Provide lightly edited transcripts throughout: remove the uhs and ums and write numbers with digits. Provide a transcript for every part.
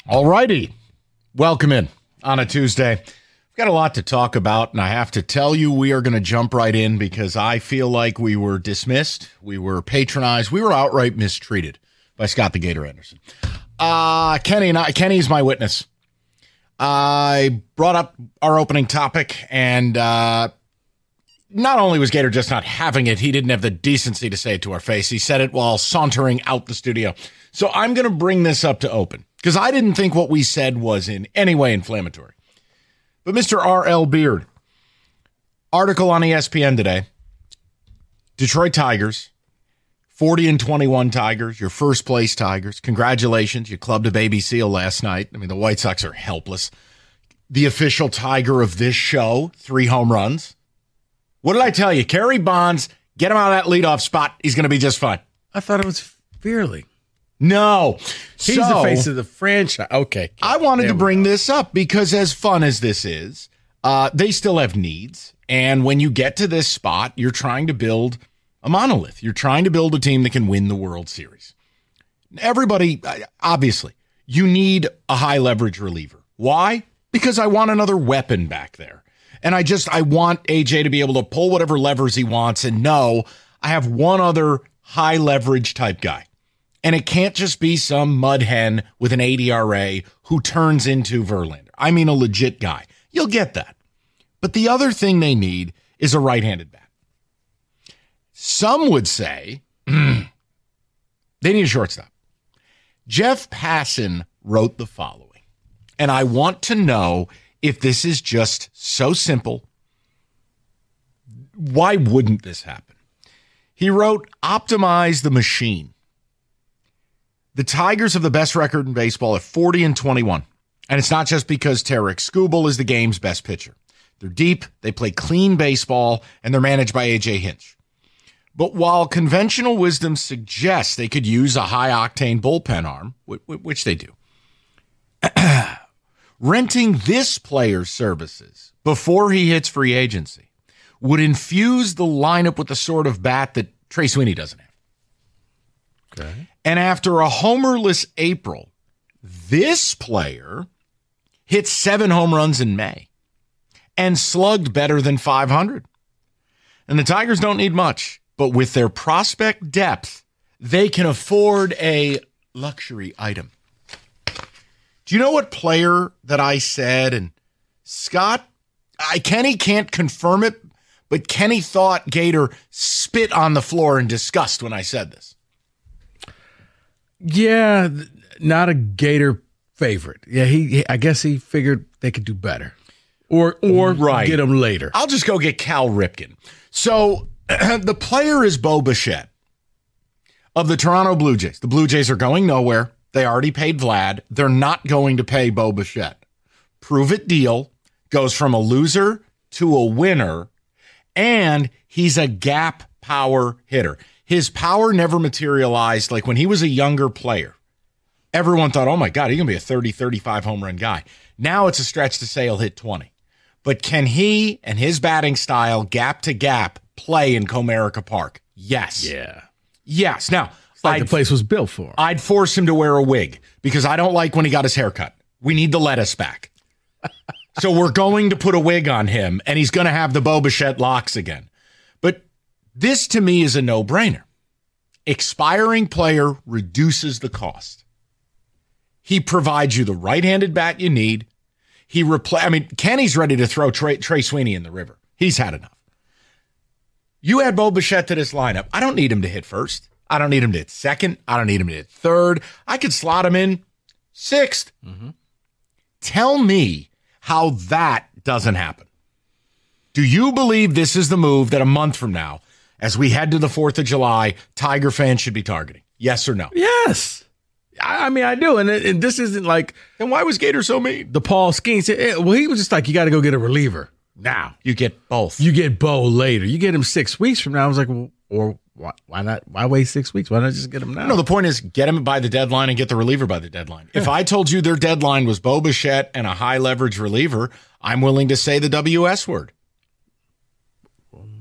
All righty. Welcome in on a Tuesday. We've got a lot to talk about, and I have to tell you, we are going to jump right in because I feel like we were dismissed, we were patronized, we were outright mistreated by Scott the Gator Anderson. Kenny's my witness. I brought up our opening topic, and not only was Gator just not having it, he didn't have the decency to say it to our face. He said it while sauntering out the studio. So I'm going to bring this up to open, because I didn't think what we said was in any way inflammatory. But Mr. R.L. Beard, article on ESPN today, Detroit Tigers, 40-21 Tigers, your first place Tigers. Congratulations, you clubbed a baby seal last night. I mean, the White Sox are helpless. The official Tiger of this show, 3 home runs. What did I tell you? Kerry Bonds, get him out of that leadoff spot. He's going to be just fine. I thought it was Fearley. No. He's the face of the franchise. Okay. I wanted to bring this up because as fun as this is, they still have needs. And when you get to this spot, you're trying to build a monolith. You're trying to build a team that can win the World Series. Everybody, obviously, you need a high leverage reliever. Why? Because I want another weapon back there. And I want AJ to be able to pull whatever levers he wants and know I have one other high leverage type guy. And it can't just be some mud hen with an 80 ERA who turns into Verlander. I mean, a legit guy. You'll get that. But the other thing they need is a right-handed bat. Some would say they need a shortstop. Jeff Passan wrote the following, and I want to know if this is just so simple. Why wouldn't this happen? He wrote, optimize the machine. The Tigers have the best record in baseball at 40-21. And it's not just because Tarek Skubal is the game's best pitcher. They're deep, they play clean baseball, and they're managed by AJ Hinch. But while conventional wisdom suggests they could use a high-octane bullpen arm, which they do, renting this player's services before he hits free agency would infuse the lineup with the sort of bat that Trey Sweeney doesn't have. Okay. And after a homerless April, this player hit 7 home runs in May and slugged better than 500. And the Tigers don't need much, but with their prospect depth, they can afford a luxury item. Do you know what player that I said? And Scott, Kenny can't confirm it, but Kenny thought Gator spit on the floor in disgust when I said this. Yeah, not a Gator favorite. Yeah, I guess he figured they could do better. Or right. Get him later. I'll just go get Cal Ripken. So the player is Bo Bichette of the Toronto Blue Jays. The Blue Jays are going nowhere. They already paid Vlad. They're not going to pay Bo Bichette. Prove it deal goes from a loser to a winner, and he's a gap power hitter. His power never materialized. Like when he was a younger player, everyone thought, oh my God, he's going to be a 30, 35 home run guy. Now it's a stretch to say he'll hit 20. But can he and his batting style, gap to gap, play in Comerica Park? Yes. Yeah. Yes. Now, it's like the place was built for him. I'd force him to wear a wig because I don't like when he got his hair cut. We need the lettuce back. So we're going to put a wig on him, and he's going to have the Bo Bichette locks again. But this, to me, is a no-brainer. Expiring player reduces the cost. He provides you the right-handed bat you need. Kenny's ready to throw Trey Sweeney in the river. He's had enough. You add Bo Bichette to this lineup. I don't need him to hit first. I don't need him to hit second. I don't need him to hit third. I could slot him in sixth. Mm-hmm. Tell me how that doesn't happen. Do you believe this is the move that a month from now, as we head to the 4th of July, Tiger fans should be targeting? Yes or no? Yes. I mean, I do. And this isn't like, then why was Gator so mean? The Paul Skeens said, well, he was just like, you got to go get a reliever now. You get both. You get Bo later. You get him 6 weeks from now. I was like, well, or why not? Why wait 6 weeks? Why not just get him now? No, the point is get him by the deadline and get the reliever by the deadline. Yeah. If I told you their deadline was Bo Bichette and a high leverage reliever, I'm willing to say the WS word.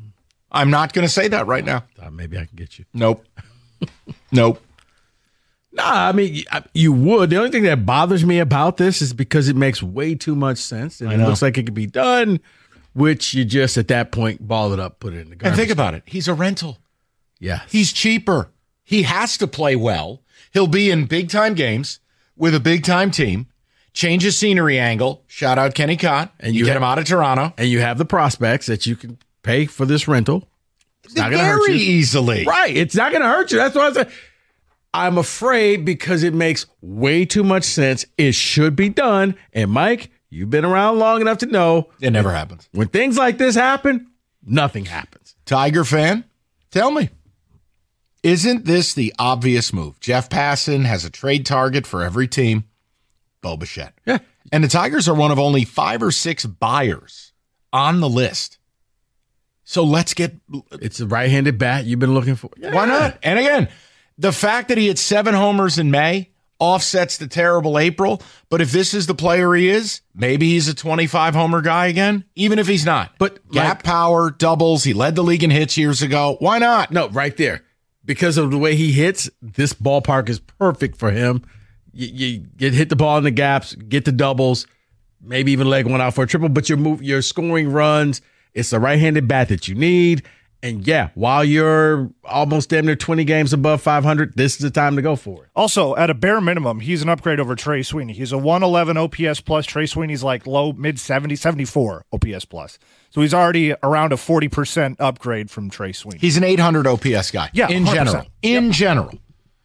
I'm not going to say that right now. Maybe I can get you. Nope. Nope. Nah, I mean, you would. The only thing that bothers me about this is because it makes way too much sense, and it looks like it could be done, which you just, at that point, ball it up, put it in the garbage. And think about it. He's a rental. Yeah. He's cheaper. He has to play well. He'll be in big-time games with a big-time team. Change his scenery angle. Shout out Kenny Cott. And you get him out of Toronto. And you have the prospects that you can pay for this rental. It's not going to hurt you. Very easily. Right. It's not going to hurt you. That's what I said. I'm afraid because it makes way too much sense. It should be done. And Mike, you've been around long enough to know it never happens. When things like this happen, nothing happens. Tiger fan, tell me, isn't this the obvious move? Jeff Passan has a trade target for every team. Bo Bichette. Yeah. And the Tigers are one of only 5 or 6 buyers on the list. So let's get... It's a right-handed bat you've been looking for. Yeah. Why not? And again, the fact that he had 7 homers in May offsets the terrible April. But if this is the player he is, maybe he's a 25-homer guy again, even if he's not. But gap power, doubles, he led the league in hits years ago. Why not? No, right there. Because of the way he hits, this ballpark is perfect for him. You get hit the ball in the gaps, get the doubles, maybe even leg one out for a triple, but you're scoring runs. It's the right-handed bat that you need. And yeah, while you're almost damn near 20 games above 500, this is the time to go for it. Also, at a bare minimum, he's an upgrade over Trey Sweeney. He's a 111 OPS plus. Trey Sweeney's like low, mid-70, 74 OPS plus. So he's already around a 40% upgrade from Trey Sweeney. He's an 800 OPS guy. Yeah, in 100%. general. In general.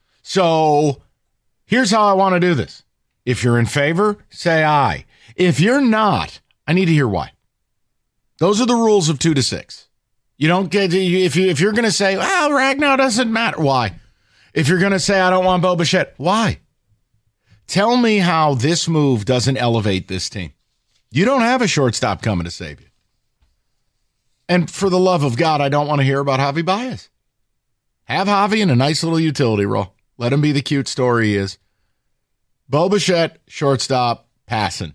So here's how I want to do this. If you're in favor, say aye. If you're not, I need to hear why. Those are the rules of 2 to 6. You don't get if you're going to say, well, Ragnow doesn't matter. Why? If you're going to say, I don't want Bo Bichette, why? Tell me how this move doesn't elevate this team. You don't have a shortstop coming to save you. And for the love of God, I don't want to hear about Javi Baez. Have Javi in a nice little utility role. Let him be the cute story he is. Bo Bichette, shortstop, Passan.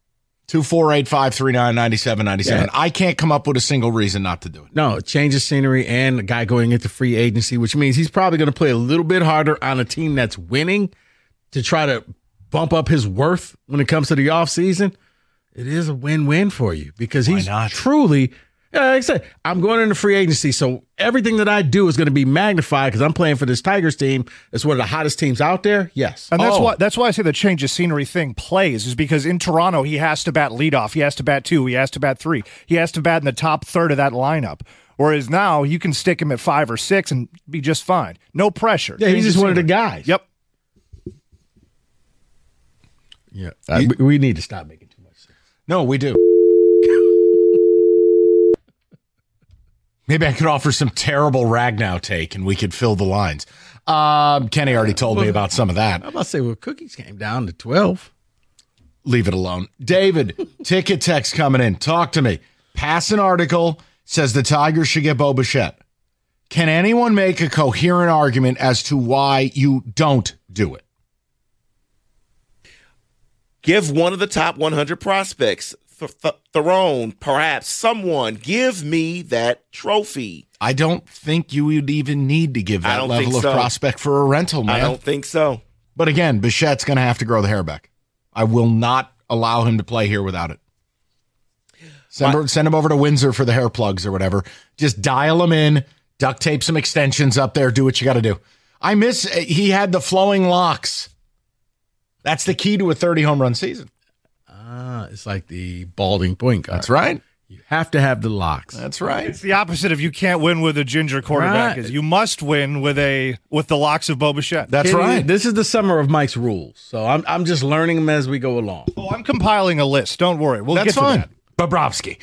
248-539-9797. Yeah. I can't come up with a single reason not to do it. No, change of scenery and a guy going into free agency, which means he's probably going to play a little bit harder on a team that's winning to try to bump up his worth when it comes to the offseason. It is a win-win for you because he's truly, like I said, I'm going into free agency, so everything that I do is going to be magnified because I'm playing for this Tigers team. It's one of the hottest teams out there. Yes. And that's why I say the change of scenery thing plays, is because in Toronto, he has to bat leadoff. He has to bat 2. He has to bat 3. He has to bat in the top third of that lineup. Whereas now, you can stick him at 5 or 6 and be just fine. No pressure. Yeah, he's just one of the guys. Yep. Yeah. We need to stop making too much sense. No, we do. Maybe I could offer some terrible Ragnow take and we could fill the lines. Kenny already told me about some of that. I'm about to say, well, cookies came down to 12. Leave it alone. David, ticket text coming in. Talk to me. Pass an article, says the Tigers should get Bo Bichette. Can anyone make a coherent argument as to why you don't do it? Give one of the top 100 prospects, Theron, perhaps someone, give me that trophy. I don't think you would even need to give that level of prospect for a rental, man. I don't think so. But again, Bichette's going to have to grow the hair back. I will not allow him to play here without it. Send him over to Windsor for the hair plugs or whatever. Just dial him in, duct tape some extensions up there, do what you got to do. He had the flowing locks. That's the key to a 30 home run season. It's like the balding point guard. That's right. You have to have the locks. That's right. It's the opposite of you can't win with a ginger quarterback. Right. Is you must win with the locks of Bo Bichette. That's right. This is the summer of Mike's rules, so I'm just learning them as we go along. Oh, I'm compiling a list. Don't worry. We'll That's get to fine. that. Bobrovsky,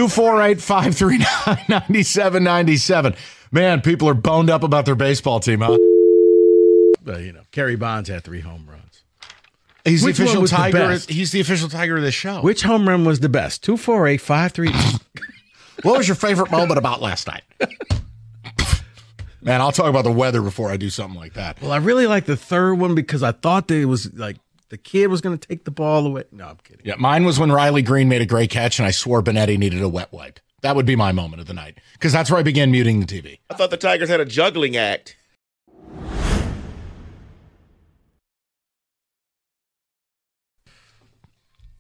248-539-9797. Man, people are boned up about their baseball team, huh? Kerry Bonds had 3 home runs. He's Which the official one was the Tiger. best? He's the official Tiger of this show. Which home run was the best? 248-539. What was your favorite moment about last night? Man, I'll talk about the weather before I do something like that. Well, I really like the third one because I thought that it was like the kid was going to take the ball away. No, I'm kidding. Yeah, mine was when Riley Green made a great catch and I swore Benetti needed a wet wipe. That would be my moment of the night because that's where I began muting the TV. I thought the Tigers had a juggling act.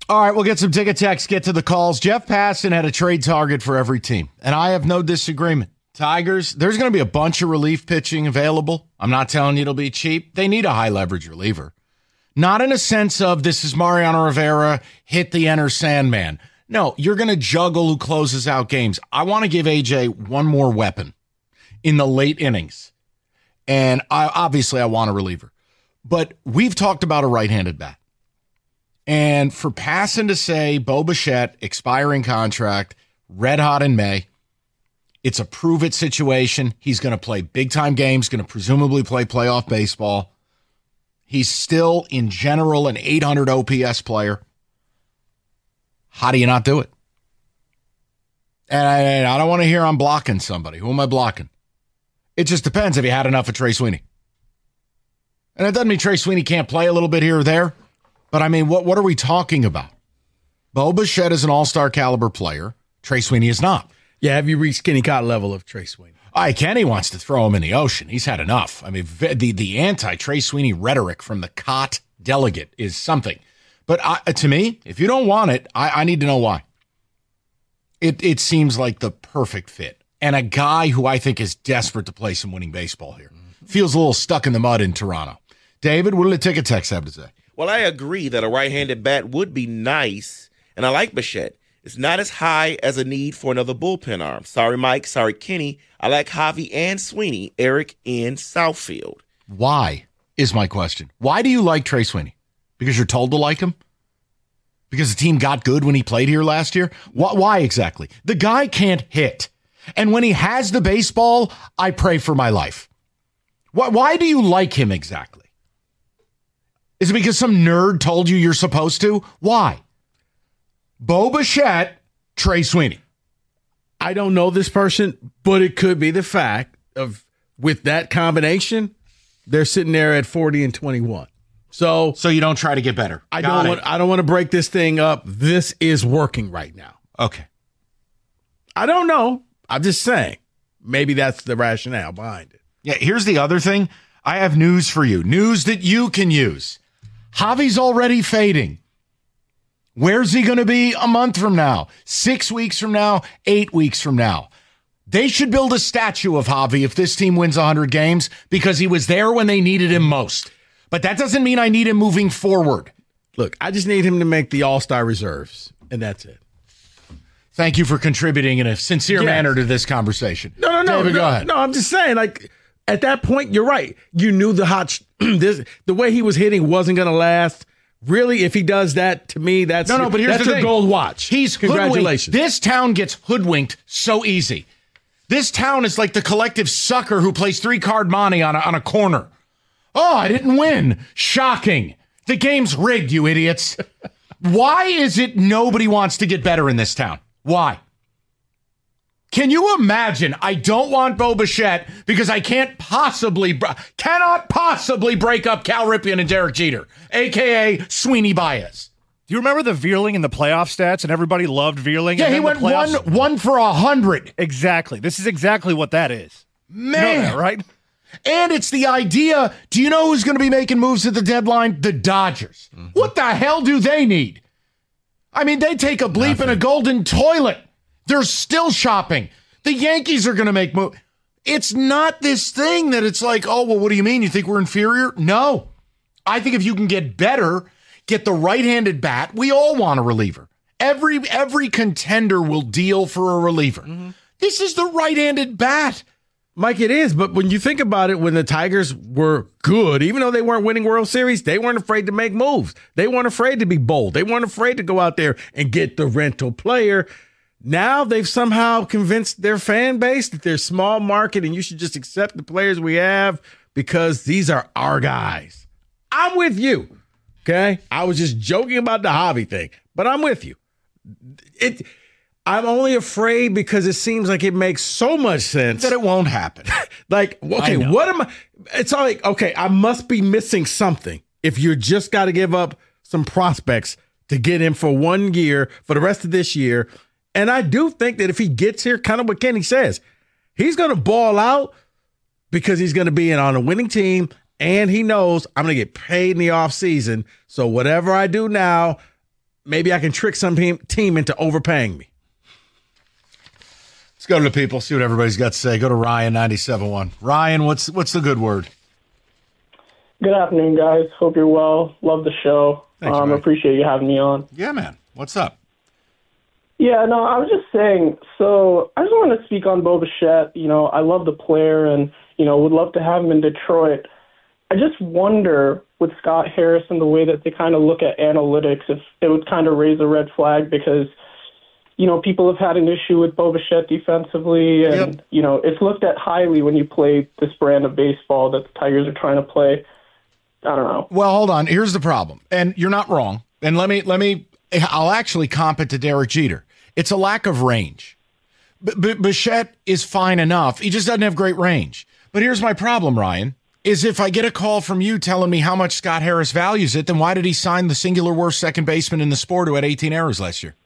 All right, we'll get some ticket text, get to the calls. Jeff Passan had a trade target for every team, and I have no disagreement. Tigers, there's going to be a bunch of relief pitching available. I'm not telling you it'll be cheap. They need a high-leverage reliever. Not in a sense of this is Mariano Rivera, hit the enter Sandman. No, you're going to juggle who closes out games. I want to give AJ one more weapon in the late innings. And I want a reliever. But we've talked about a right-handed bat. And for Passan to say Bo Bichette, expiring contract, red hot in May, it's a prove-it situation. He's going to play big-time games, going to presumably play playoff baseball. He's still, in general, an 800 OPS player. How do you not do it? And I don't want to hear I'm blocking somebody. Who am I blocking? It just depends if you had enough of Trey Sweeney. And it doesn't mean Trey Sweeney can't play a little bit here or there. But, I mean, what are we talking about? Bo Bichette is an all-star caliber player. Trey Sweeney is not. Yeah, have you reached Kenny Cott level of Trey Sweeney? Kenny wants to throw him in the ocean. He's had enough. I mean, the anti-Trey Sweeney rhetoric from the Cott delegate is something. But to me, if you don't want it, I need to know why. It seems like the perfect fit. And a guy who I think is desperate to play some winning baseball here. Feels a little stuck in the mud in Toronto. David, what do the ticket techs have to say? Well, I agree that a right-handed bat would be nice, and I like Bichette. It's not as high as a need for another bullpen arm. Sorry, Mike. Sorry, Kenny. I like Javi and Sweeney. Eric in Southfield. Why is my question. Why do you like Trey Sweeney? Because you're told to like him? Because the team got good when he played here last year? Why exactly? The guy can't hit. And when he has the baseball, I pray for my life. Why do you like him exactly? Is it because some nerd told you you're supposed to? Why? Bo Bichette, Trey Sweeney. I don't know this person, but it could be the fact of with that combination, they're sitting there at 40 and 21. So you don't try to get better. I don't want to break this thing up. This is working right now. Okay. I don't know. I'm just saying. Maybe that's the rationale behind it. Yeah, here's the other thing. I have news for you. News that you can use. Javi's already fading. Where's he going to be a month from now? 6 weeks from now? 8 weeks from now? They should build a statue of Javi if this team wins 100 games because he was there when they needed him most. But that doesn't mean I need him moving forward. Look, I just need him to make the All-Star reserves, and that's it. Thank you for contributing in a sincere manner to this conversation. No. David, go ahead. No, I'm just saying, like, at that point, you're right. You knew the way he was hitting wasn't going to last. Really, if he does that, to me, that's but here's that's the your thing. gold watch. He's Congratulations. This town gets hoodwinked so easy. This town is like the collective sucker who plays 3-card monte on a corner. Oh, I didn't win. Shocking. The game's rigged, you idiots. Why is it nobody wants to get better in this town? Why? Can you imagine? I don't want Bo Bichette because I cannot possibly break up Cal Ripken and Derek Jeter, a.k.a. Sweeney Baez. Do you remember the Vierling in the playoff stats? And everybody loved Vierling. Yeah, he went one for 100. Exactly. This is exactly what that is. Man. You know that, right? And it's the idea, do you know who's going to be making moves at the deadline? The Dodgers. Mm-hmm. What the hell do they need? I mean, they take a bleep in a golden toilet. They're still shopping. The Yankees are going to make moves. It's not this thing that it's like, oh, well, what do you mean? You think we're inferior? No. I think if you can get better, get the right-handed bat, we all want a reliever. Every contender will deal for a reliever. Mm-hmm. This is the right-handed bat. Mike, it is, but when you think about it, when the Tigers were good, even though they weren't winning World Series, they weren't afraid to make moves. They weren't afraid to be bold. They weren't afraid to go out there and get the rental player. Now they've somehow convinced their fan base that they're small market and you should just accept the players we have because these are our guys. I'm with you, okay? I was just joking about the Javi thing, but I'm with you. I'm only afraid because it seems like it makes so much sense that it won't happen. Like, okay, what am I? It's all like, okay, I must be missing something if you just got to give up some prospects to get him for 1 year for the rest of this year. And I do think that if he gets here, kind of what Kenny says, he's going to ball out because he's going to be on a winning team and he knows I'm going to get paid in the offseason. So whatever I do now, maybe I can trick some team into overpaying me. Let's go to the people, see what everybody's got to say. Go to Ryan 97.1. Ryan, what's the good word? Good afternoon, guys. Hope you're well. Love the show. Thanks, Ryan. Appreciate you having me on. Yeah, man. What's up? Yeah, no, I was just saying, so I just want to speak on Bo Bichette. You know, I love the player and, you know, would love to have him in Detroit. I just wonder with Scott Harris and the way that they kind of look at analytics, if it would kind of raise a red flag because, you know, people have had an issue with Bo Bichette defensively, and, you know, it's looked at highly when you play this brand of baseball that the Tigers are trying to play. I don't know. Well, hold on. Here's the problem. And you're not wrong. And I'll actually comp it to Derek Jeter. It's a lack of range. Bichette is fine enough. He just doesn't have great range. But here's my problem, Ryan, is if I get a call from you telling me how much Scott Harris values it, then why did he sign the singular worst second baseman in the sport who had 18 errors last year?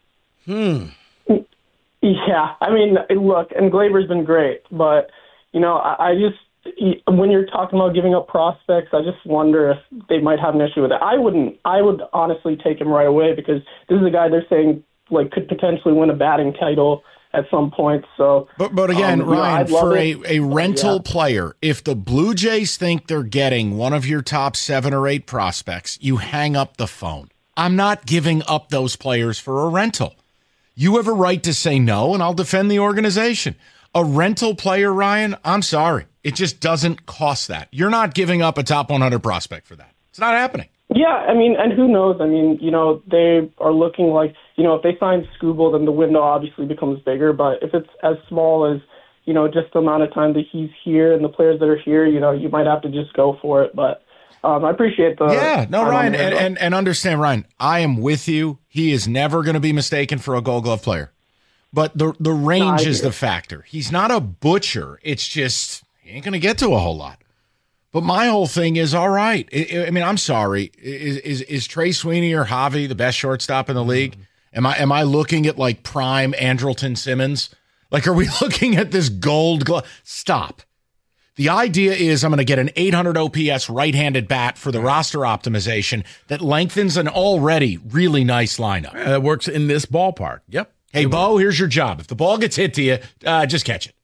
Yeah, I mean, look, and Gleyber's been great, but, you know, I just, when you're talking about giving up prospects, I just wonder if they might have an issue with it. I would honestly take him right away because this is a guy they're saying, like, could potentially win a batting title at some point. So, but again, Ryan, for a rental player, if the Blue Jays think they're getting one of your top 7 or 8 prospects, you hang up the phone. I'm not giving up those players for a rental. You have a right to say no, and I'll defend the organization. A rental player, Ryan, I'm sorry. It just doesn't cost that. You're not giving up a top 100 prospect for that. It's not happening. Yeah, I mean, and who knows? I mean, you know, they are looking like, you know, if they sign Skubal, then the window obviously becomes bigger. But if it's as small as, you know, just the amount of time that he's here and the players that are here, you know, you might have to just go for it. But I appreciate the... Yeah, no, Ryan, and understand, Ryan, I am with you. He is never going to be mistaken for a Gold Glove player. But the range is the factor. He's not a butcher. It's just he ain't going to get to a whole lot. But my whole thing is, all right. I mean, I'm sorry. Is Trey Sweeney or Javi the best shortstop in the league? Am I looking at like prime Andrelton Simmons? Like, are we looking at this Gold Glove? Stop. The idea is I'm going to get an 800 OPS right-handed bat for the roster optimization that lengthens an already really nice lineup. That works in this ballpark. Yep. Hey, Bo, here's your job. If the ball gets hit to you, just catch it.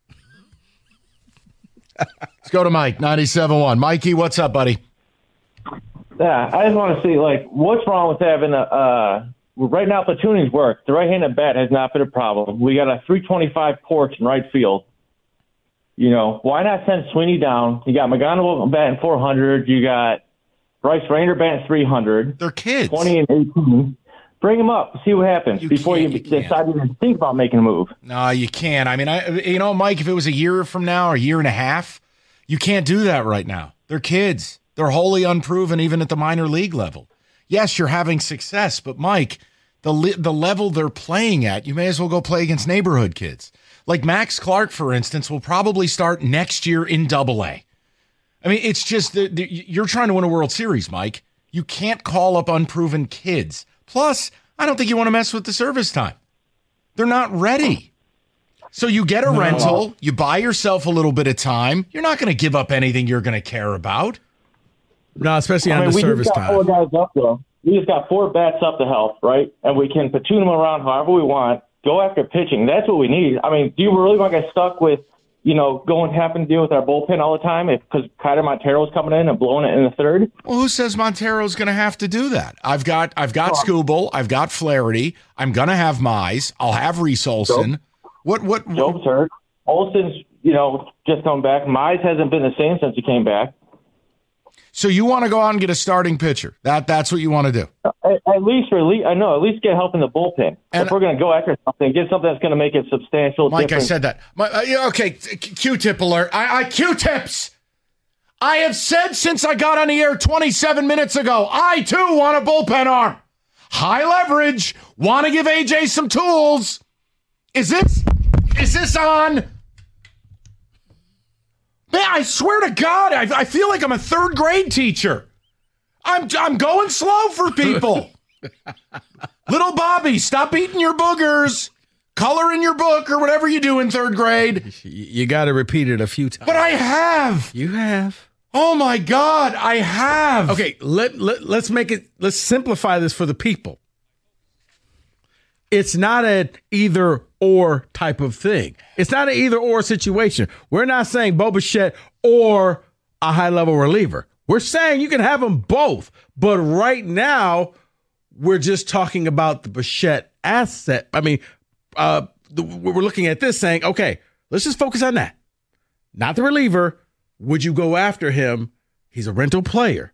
Let's go to Mike, 97.1. Mikey, what's up, buddy? Yeah, I just want to see, like, what's wrong with having right now, platooning's work. The right-handed bat has not been a problem. We got a 325 porch in right field. You know, why not send Sweeney down? You got McGonigal batting 400. You got Bryce Rainer batting 300. They're kids. 20 and 18. Bring them up. See what happens before you decide to even think about making a move. No, you can't. I mean, Mike, if it was a year from now or a year and a half, you can't do that right now. They're kids. They're wholly unproven even at the minor league level. Yes, you're having success, but Mike, the level they're playing at, you may as well go play against neighborhood kids. Like Max Clark, for instance, will probably start next year in Double-A. I mean, it's just you're trying to win a World Series, Mike. You can't call up unproven kids. Plus, I don't think you want to mess with the service time. They're not ready. So you get a rental, you buy yourself a little bit of time. You're not going to give up anything you're going to care about. No, especially on the service time. We just got 4 guys up, though. We just got 4 bats up to help, right? And we can platoon them around however we want. Go after pitching. That's what we need. I mean, do you really want to get stuck with, you know, having to deal with our bullpen all the time because Kyler Montero's coming in and blowing it in the third? Well, who says Montero's going to have to do that? I've got Skubal. I've got Flaherty. I'm going to have Mize. I'll have Reese Olson. Joe's hurt. Olson's, you know, just come back. Mize hasn't been the same since he came back. So you want to go out and get a starting pitcher? That's what you want to do? At least get help in the bullpen. And if we're going to go after something, get something that's going to make it substantial. Mike, difference. I said that. Okay, Q-tip alert. Q-tips. I have said since I got on the air 27 minutes ago, I too want a bullpen arm. High leverage. Want to give AJ some tools. Is this on? Man, I swear to God, I feel like I'm a 3rd grade teacher. I'm going slow for people. Little Bobby, stop eating your boogers. Color in your book or whatever you do in 3rd grade. You got to repeat it a few times. But I have. You have. Oh my God, I have. Okay, let's make it. Let's simplify this for the people. It's not an either or type of thing. It's not an either or situation. We're not saying Bo Bichette or a high level reliever. We're saying you can have them both. But right now, we're just talking about the Bichette asset. I mean, we're looking at this saying, okay, let's just focus on that. Not the reliever. Would you go after him? He's a rental player.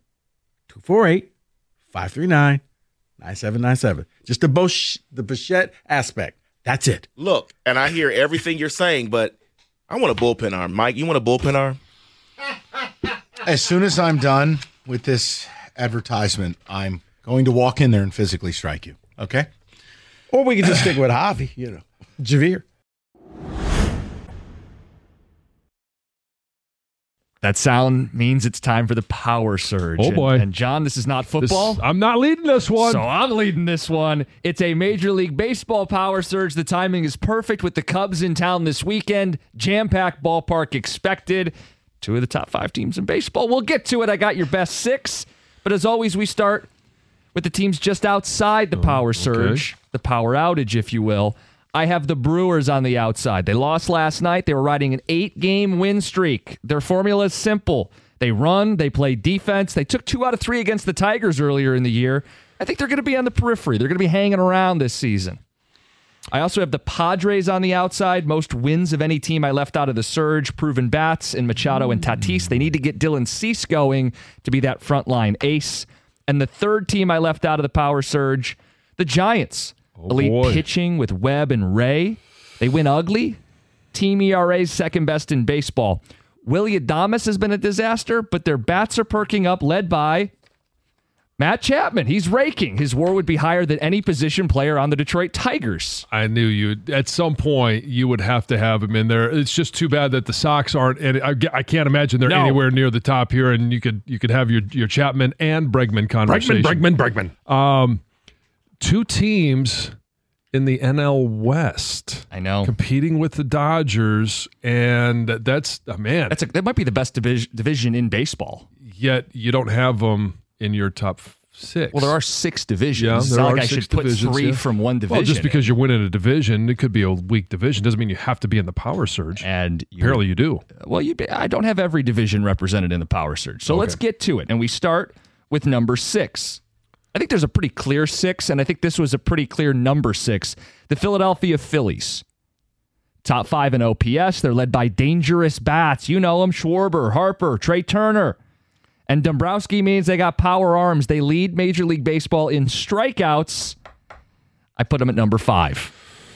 248-539-9797. Just the Bichette aspect. That's it. Look, and I hear everything you're saying, but I want a bullpen arm. Mike, you want a bullpen arm? As soon as I'm done with this advertisement, I'm going to walk in there and physically strike you. Okay? Or we can just stick with Javi, Javier. That sound means it's time for the Power Surge. Oh, boy. And John, this is not football. I'm not leading this one. So I'm leading this one. It's a Major League Baseball Power Surge. The timing is perfect with the Cubs in town this weekend. Jam-packed ballpark expected. 2 of the top 5 teams in baseball. We'll get to it. I got your best 6. But as always, we start with the teams just outside the Power Surge, the power outage, if you will. I have the Brewers on the outside. They lost last night. They were riding an 8-game win streak. Their formula is simple. They run, they play defense. They took 2 out of 3 against the Tigers earlier in the year. I think they're going to be on the periphery. They're going to be hanging around this season. I also have the Padres on the outside. Most wins of any team I left out of the Surge. Proven bats in Machado and Tatis. They need to get Dylan Cease going to be that frontline ace. And the third team I left out of the Power Surge, the Giants. Elite pitching with Webb and Ray. They win ugly. Team ERA's second best in baseball. Willy Adames has been a disaster, but their bats are perking up, led by Matt Chapman. He's raking. His WAR would be higher than any position player on the Detroit Tigers. I knew at some point you would have to have him in there. It's just too bad that the Sox aren't, and I can't imagine they're anywhere near the top here, and you could have your Chapman and Bregman conversation. Bregman. 2 teams in the NL West. I know. Competing with the Dodgers, and that's, man. That might be the best division in baseball. Yet you don't have them in your top 6. Well, there are 6 divisions. Yeah, it's there not are like I 6 should put divisions, 3 from one division. Well, just because you're winning a division, it could be a weak division. Doesn't mean you have to be in the Power Surge. And apparently you do. Well, I don't have every division represented in the Power Surge. So let's get to it. And we start with number 6. I think there's a pretty clear 6, and I think this was a pretty clear number 6. The Philadelphia Phillies. Top 5 in OPS. They're led by dangerous bats. You know them, Schwarber, Harper, Trey Turner. And Dombrowski means they got power arms. They lead Major League Baseball in strikeouts. I put them at number 5.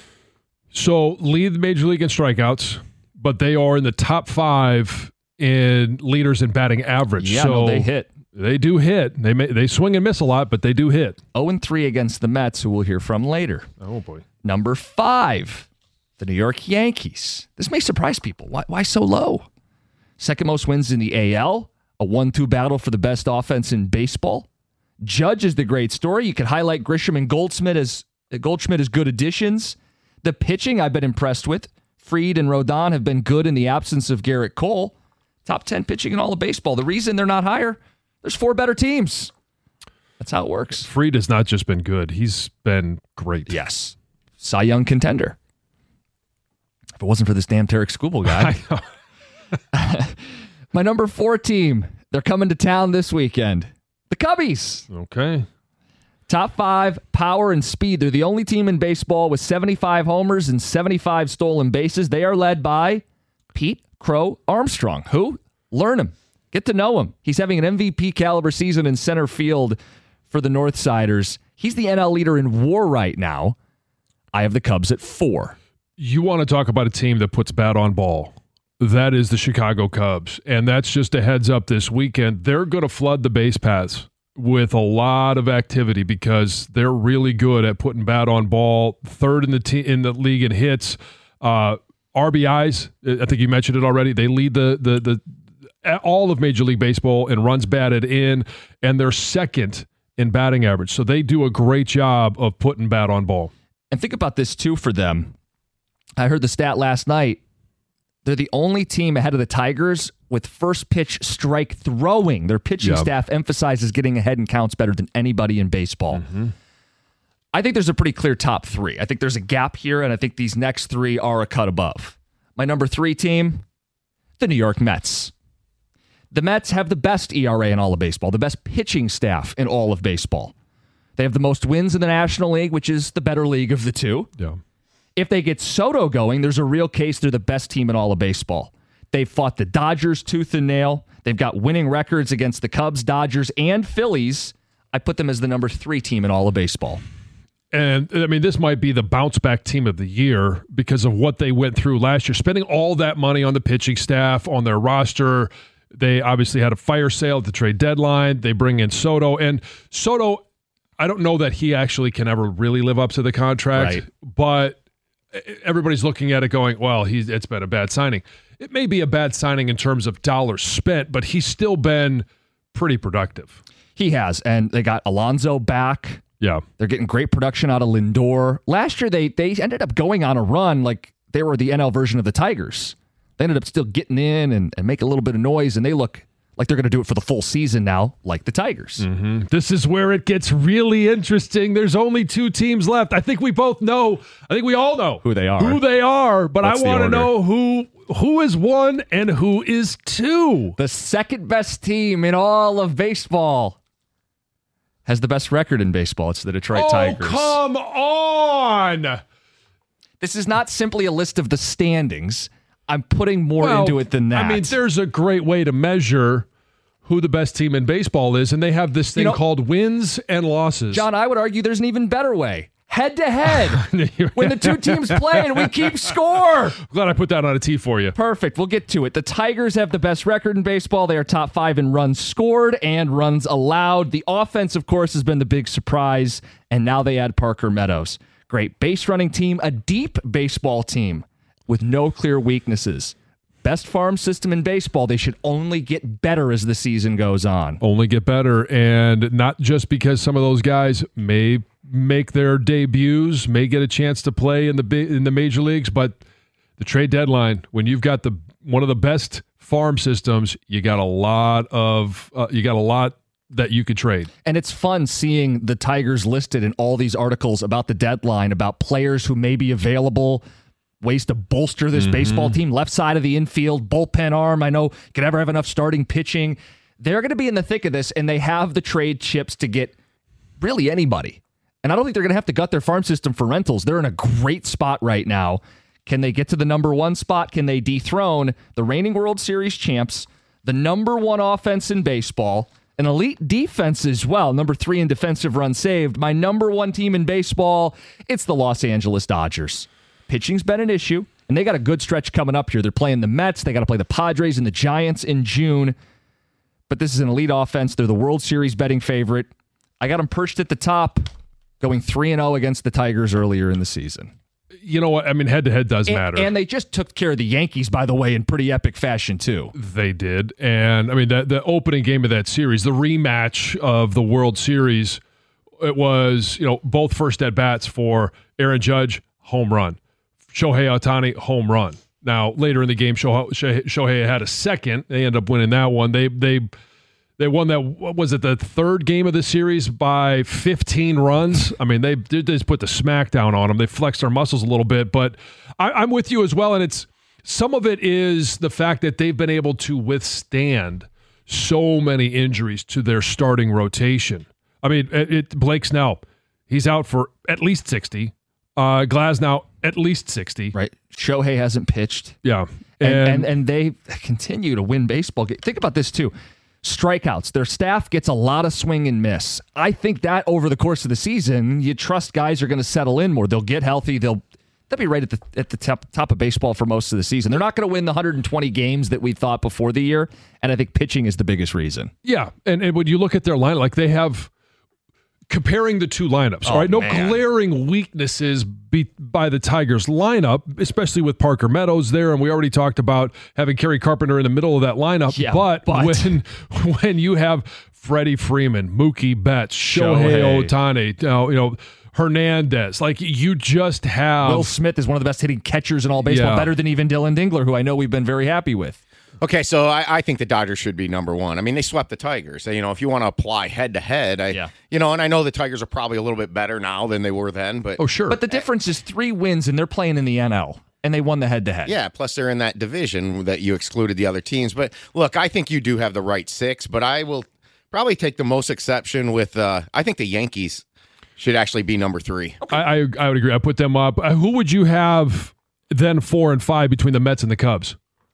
So lead the Major League in strikeouts, but they are in the top 5 in leaders in batting average. Yeah, so they hit. They do hit. They swing and miss a lot, but they do hit. 0-3 against the Mets, who we'll hear from later. Oh, boy. Number 5, the New York Yankees. This may surprise people. Why so low? Second most wins in the AL. A 1-2 battle for the best offense in baseball. Judge is the great story. You could highlight Grisham and Goldschmidt as good additions. The pitching I've been impressed with. Fried and Rodon have been good in the absence of Garrett Cole. Top 10 pitching in all of baseball. The reason they're not higher, there's 4 better teams. That's how it works. Fried has not just been good. He's been great. Yes. Cy Young contender. If it wasn't for this damn Tarek Skubal guy. My number 4 team, they're coming to town this weekend. The Cubbies. Okay. Top 5, power and speed. They're the only team in baseball with 75 homers and 75 stolen bases. They are led by Pete Crow Armstrong. Who? Learn him. Get to know him. He's having an MVP caliber season in center field for the Northsiders. He's the NL leader in WAR right now. I have the Cubs at 4. You want to talk about a team that puts bat on ball. That is the Chicago Cubs, and that's just a heads up this weekend. They're going to flood the base paths with a lot of activity because they're really good at putting bat on ball. 3rd in the league in hits, RBIs. I think you mentioned it already. They lead the all of Major League Baseball in runs batted in, and they're 2nd in batting average. So they do a great job of putting bat on ball. And think about this too for them. I heard the stat last night. They're the only team ahead of the Tigers with first pitch strike throwing. Their pitching staff emphasizes getting ahead in counts better than anybody in baseball. Mm-hmm. I think there's a pretty clear top 3. I think there's a gap here, and I think these next 3 are a cut above. My number 3 team, the New York Mets. The Mets have the best ERA in all of baseball, the best pitching staff in all of baseball. They have the most wins in the National League, which is the better league of the two. Yeah. If they get Soto going, there's a real case they're the best team in all of baseball. They've fought the Dodgers tooth and nail. They've got winning records against the Cubs, Dodgers, and Phillies. I put them as the number 3 team in all of baseball. And, I mean, this might be the bounce-back team of the year because of what they went through last year. Spending all that money on the pitching staff, on their roster. They obviously had a fire sale at the trade deadline. They bring in Soto. And Soto, I don't know that he actually can ever really live up to the contract. Right. But everybody's looking at it going, well, it's been a bad signing. It may be a bad signing in terms of dollars spent, but he's still been pretty productive. He has. And they got Alonso back. Yeah. They're getting great production out of Lindor. Last year, they ended up going on a run like they were the NL version of the Tigers. They ended up still getting in and make a little bit of noise, and they look like they're going to do it for the full season now, like the Tigers. Mm-hmm. This is where it gets really interesting. There's only 2 teams left. I think we both know. I think we all know who they are. But I want to know who is 1 and who is 2. The second best team in all of baseball has the best record in baseball. It's the Detroit Tigers. Come on! This is not simply a list of the standings. I'm putting more into it than that. I mean, there's a great way to measure who the best team in baseball is, and they have this thing called wins and losses. John, I would argue there's an even better way. Head-to-head. When the 2 teams play and we keep score. Glad I put that on a tee for you. Perfect. We'll get to it. The Tigers have the best record in baseball. They are top 5 in runs scored and runs allowed. The offense, of course, has been the big surprise, and now they add Parker Meadows. Great base running team, a deep baseball team with no clear weaknesses. Best farm system in baseball. They should only get better as the season goes on. Only get better, and not just because some of those guys may make their debuts, may get a chance to play in the major leagues, but the trade deadline, when you've got one of the best farm systems, you got a lot that you could trade. And it's fun seeing the Tigers listed in all these articles about the deadline, about players who may be available, ways to bolster this baseball team, left side of the infield, bullpen arm. I know could ever have enough starting pitching. They're going to be in the thick of this, and they have the trade chips to get really anybody. And I don't think they're going to have to gut their farm system for rentals. They're in a great spot right now. Can they get to the number 1 spot? Can they dethrone the reigning World Series champs, the number 1 offense in baseball, an elite defense as well, number 3 in defensive runs saved? My number 1 team in baseball, it's the Los Angeles Dodgers. Pitching's been an issue, and they got a good stretch coming up here. They're playing the Mets. They got to play the Padres and the Giants in June. But this is an elite offense. They're the World Series betting favorite. I got them perched at the top, going 3-0 against the Tigers earlier in the season. You know what? I mean, head-to-head does matter. And they just took care of the Yankees, by the way, in pretty epic fashion, too. They did. And, I mean, the opening game of that series, the rematch of the World Series, it was, both first at-bats for Aaron Judge, home run. Shohei Ohtani, home run. Now, later in the game, Shohei had a second. They ended up winning that one. They won that, what was it, the 3rd game of the series by 15 runs. I mean, they just put the smackdown on them. They flexed their muscles a little bit. But I'm with you as well, and some of it is the fact that they've been able to withstand so many injuries to their starting rotation. I mean, Blake Snell, he's out for at least 60. Glasnow, at least 60. Right. Shohei hasn't pitched. Yeah. And they continue to win baseball games. Think about this, too. Strikeouts. Their staff gets a lot of swing and miss. I think that over the course of the season, you trust guys are going to settle in more. They'll get healthy. They'll be right at the top of baseball for most of the season. They're not going to win the 120 games that we thought before the year, and I think pitching is the biggest reason. Yeah, and when you look at their line, like they have... Comparing the 2 lineups, all right? No glaring weaknesses by the Tigers lineup, especially with Parker Meadows there, and we already talked about having Kerry Carpenter in the middle of that lineup. Yeah, but when you have Freddie Freeman, Mookie Betts, Shohei Ohtani, Hernandez, like you just have... Will Smith is one of the best hitting catchers in all baseball, better than even Dylan Dingler, who I know we've been very happy with. Okay, so I think the Dodgers should be number one. I mean, they swept the Tigers. So, if you want to apply head-to-head, and I know the Tigers are probably a little bit better now than they were then. But Oh, sure. But the difference is 3 wins, and they're playing in the NL, and they won the head-to-head. Yeah, plus they're in that division that you excluded the other teams. But, look, I think you do have the right 6, but I will probably take the most exception with I think the Yankees should actually be number 3. Okay. I would agree. I put them up. Who would you have then 4 and 5 between the Mets and the Cubs?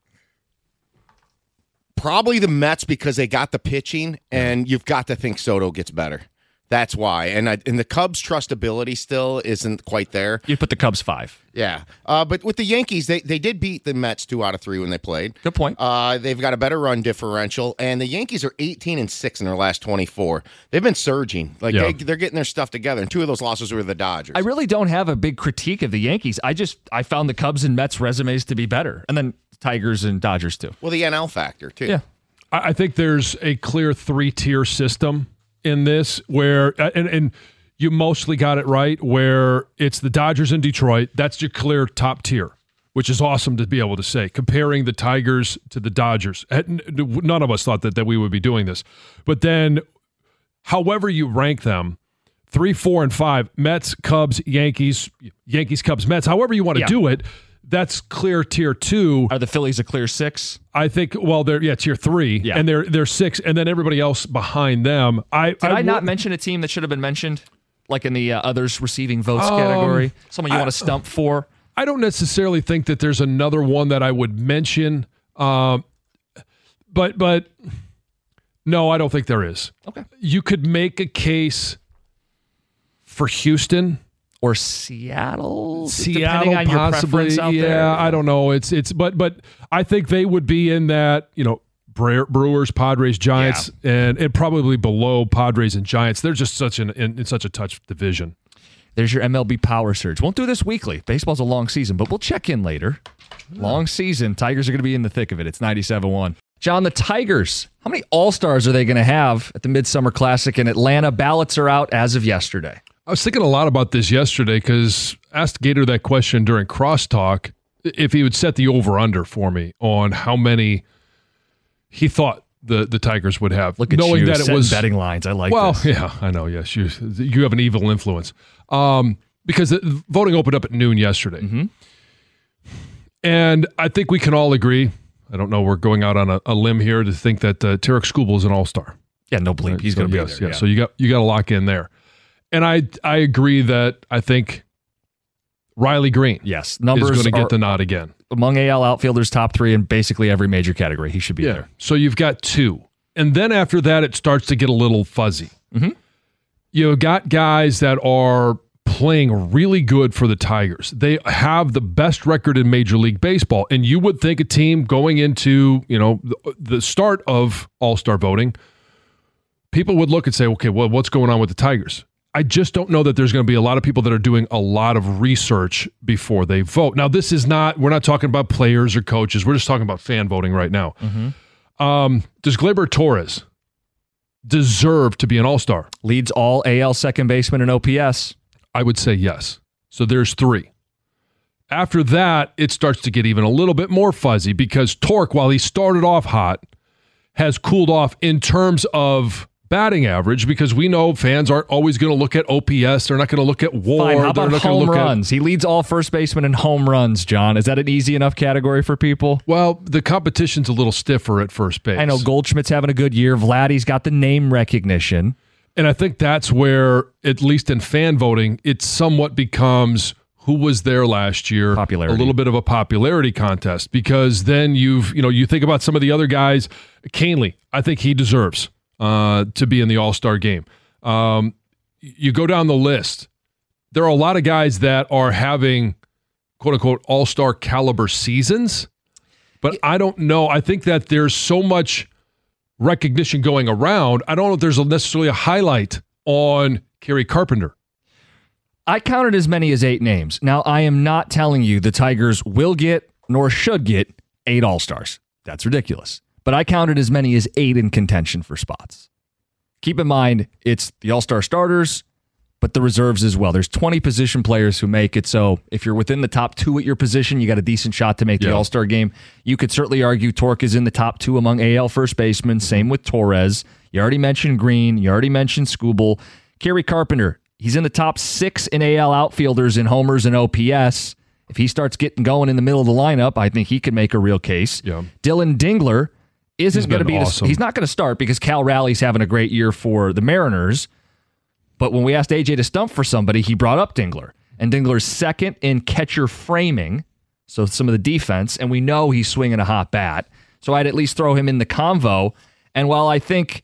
Probably the Mets because they got the pitching, and you've got to think Soto gets better. That's why. And the Cubs' trustability still isn't quite there. You'd put the Cubs 5. Yeah. But with the Yankees, they did beat the Mets 2 out of 3 when they played. Good point. They've got a better run differential, and the Yankees are 18-6 in their last 24. They've been surging. They're getting their stuff together, and 2 of those losses were the Dodgers. I really don't have a big critique of the Yankees. I found the Cubs and Mets resumes to be better. And then Tigers and Dodgers too. Well, the NL factor too. Yeah. I think there's a clear 3-tier system in this where, and you mostly got it right, where it's the Dodgers and Detroit. That's your clear top tier, which is awesome to be able to say. Comparing the Tigers to the Dodgers. None of us thought that we would be doing this. But then, however you rank them, 3, 4, and 5, Mets, Cubs, Yankees, Cubs, Mets, however you want to do it, that's clear tier 2. Are the Phillies a clear 6? I think, well, they're tier 3, and they're 6, and then everybody else behind them. Did I not mention a team that should have been mentioned, like in the others receiving votes category? Someone you want to stump for? I don't necessarily think that there's another one that I would mention, but no, I don't think there is. Okay, you could make a case for Houston. Or Seattle, depending on your preference out there. Yeah, I don't know. But I think they would be in that, Brewers, Padres, Giants, and probably below Padres and Giants. They're just in such a touch division. There's your MLB Power Surge. Won't do this weekly. Baseball's a long season, but we'll check in later. Long season. Tigers are going to be in the thick of it. It's 97-1. John, the Tigers, how many All-Stars are they going to have at the Midsummer Classic in Atlanta? Ballots are out as of yesterday. I was thinking a lot about this yesterday because I asked Gator that question during Crosstalk if he would set the over-under for me on how many he thought the Tigers would have. Look at knowing you, that it was betting lines. I like this. Well, yeah, I know. Yes, you have an evil influence because the voting opened up at noon yesterday. Mm-hmm. And I think we can all agree, I don't know, we're going out on a limb here to think that Tarek Skubal is an all-star. Yeah, no bleep. He's going to be there. Yeah. So you got to lock in there. And I agree that I think Riley Green numbers is going to get the nod again. Among AL outfielders, top 3 in basically every major category. He should be there. So you've got 2. And then after that, it starts to get a little fuzzy. Mm-hmm. You've got guys that are playing really good for the Tigers. They have the best record in Major League Baseball. And you would think a team going into, the start of All-Star voting, people would look and say, okay, well, what's going on with the Tigers? I just don't know that there's going to be a lot of people that are doing a lot of research before they vote. Now, we're not talking about players or coaches. We're just talking about fan voting right now. Mm-hmm. Does Gleyber Torres deserve to be an all-star? Leads all AL second baseman in OPS. I would say yes. So there's 3. After that, it starts to get even a little bit more fuzzy because Torque, while he started off hot, has cooled off in terms of batting average because we know fans aren't always going to look at OPS. They're not going to look at WAR. Fine, how about They're not home look runs? He leads all first basemen in home runs, John. Is that an easy enough category for people? Well, the competition's a little stiffer at first base. I know Goldschmidt's having a good year. Vladdy's got the name recognition. And I think that's where, at least in fan voting, it somewhat becomes who was there last year. Popularity. A little bit of a popularity contest because then you think about some of the other guys. Canely, I think he deserves to be in the All-Star game. You go down the list. There are a lot of guys that are having, quote-unquote, All-Star caliber seasons, but I don't know. I think that there's so much recognition going around. I don't know if there's necessarily a highlight on Kerry Carpenter. I counted as many as 8 names. Now, I am not telling you the Tigers will get, nor should get, 8 All-Stars. That's ridiculous. But I counted as many as 8 in contention for spots. Keep in mind, it's the All-Star starters, but the reserves as well. There's 20 position players who make it. So if you're within the top 2 at your position, you got a decent shot to make the All-Star game. You could certainly argue Torque is in the top 2 among AL first basemen. Same with Torres. You already mentioned Green. You already mentioned Skubal. Kerry Carpenter, he's in the top 6 in AL outfielders in homers and OPS. If he starts getting going in the middle of the lineup, I think he could make a real case. Yeah. Dylan Dingler isn't going to be awesome. he's not going to start because Cal Raleig's having a great year for the Mariners. But when we asked AJ to stump for somebody, he brought up Dingler. And Dingler's second in catcher framing, so some of the defense, and we know he's swinging a hot bat. So I'd at least throw him in the convo. And while I think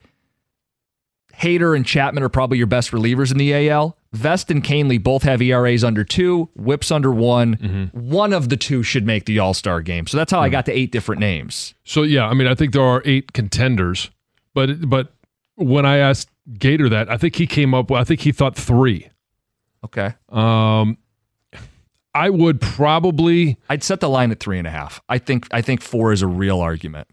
Hader and Chapman are probably your best relievers in the AL, Vest and Canely both have ERAs under 2, whips under 1. Mm-hmm. One of the 2 should make the All-Star game. So that's how I got to 8 different names. So, yeah, I mean, I think there are 8 contenders. But when I asked Gator that, I think he came up with, I think he thought 3. Okay. I would probably... I'd set the line at 3.5. I think 4 is a real argument.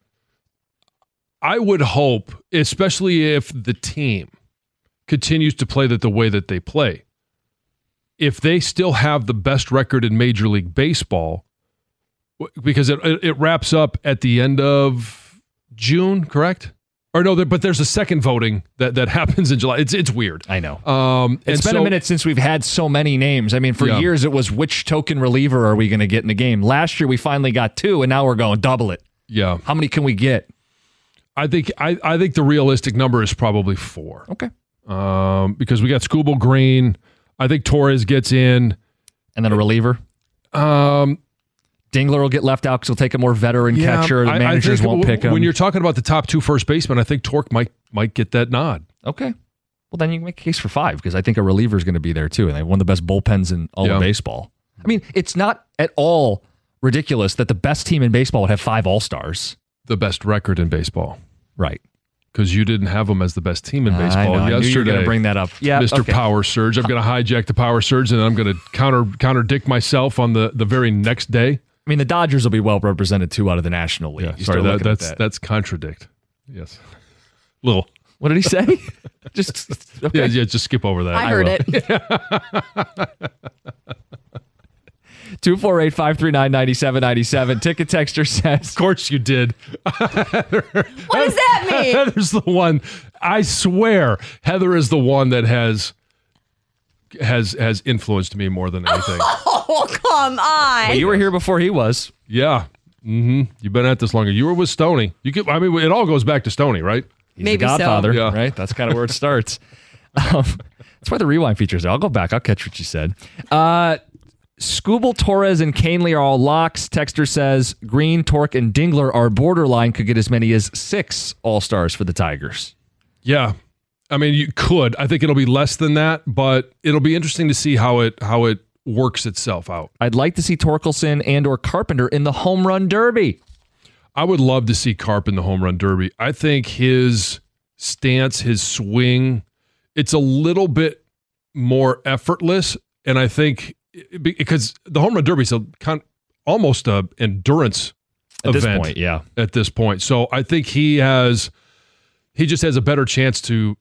I would hope, especially if the team continues to play the way that they play, if they still have the best record in Major League Baseball, because it wraps up at the end of June, correct? Or no, but there's a second voting that happens in July. It's weird. I know. It's been a minute since we've had so many names. I mean, for years it was which token reliever are we going to get in the game? Last year we finally got 2, and now we're going double it. Yeah. How many can we get? I think the realistic number is probably 4. Okay. Because we got Skubal, Green. I think Torres gets in, and then a reliever. Dingler will get left out because he'll take a more veteran catcher. The managers won't pick him. When you're talking about the top 2 first basemen, I think Torque might get that nod. Okay. Well, then you can make a case for 5 because I think a reliever is going to be there too, and they have one of the best bullpens in all of baseball. I mean, it's not at all ridiculous that the best team in baseball would have 5 All-Stars. The best record in baseball. Right. Because you didn't have them as the best team in baseball yesterday. I knew you were going to bring that up. Yeah, Mr. okay. Power Surge. I'm going to hijack the Power Surge, and I'm going to contradict myself on the very next day. I mean, the Dodgers will be well represented too out of the National League. Yeah, sorry, that's contradict. Yes. Little. What did he say? Just okay. Yeah, just skip over that. I heard it. 248-539-9797. Ticket Texter says, of course you did. What does that mean? Heather's the one. I swear, Heather is the one that has influenced me more than anything. Oh, come on. Well, you were here before he was. Yeah. Mm-hmm. You've been at this longer. You were with Stoney. It all goes back to Stoney, right? He's Maybe the Godfather, so. right? That's kind of where it starts. That's why the rewind features there. I'll go back. I'll catch what you said. Skubal, Torres, and Canely are all locks. Texter says Green, Torque, and Dingler are borderline, could get as many as 6 All-Stars for the Tigers. Yeah. I mean, you could. I think it'll be less than that, but it'll be interesting to see how it works itself out. I'd like to see Torkelson and or Carpenter in the home run derby. I would love to see Carp in the home run derby. I think his stance, his swing, it's a little bit more effortless, and I think because the home run derby is almost an endurance at event this point, yeah. At this point, so I think he just has a better chance to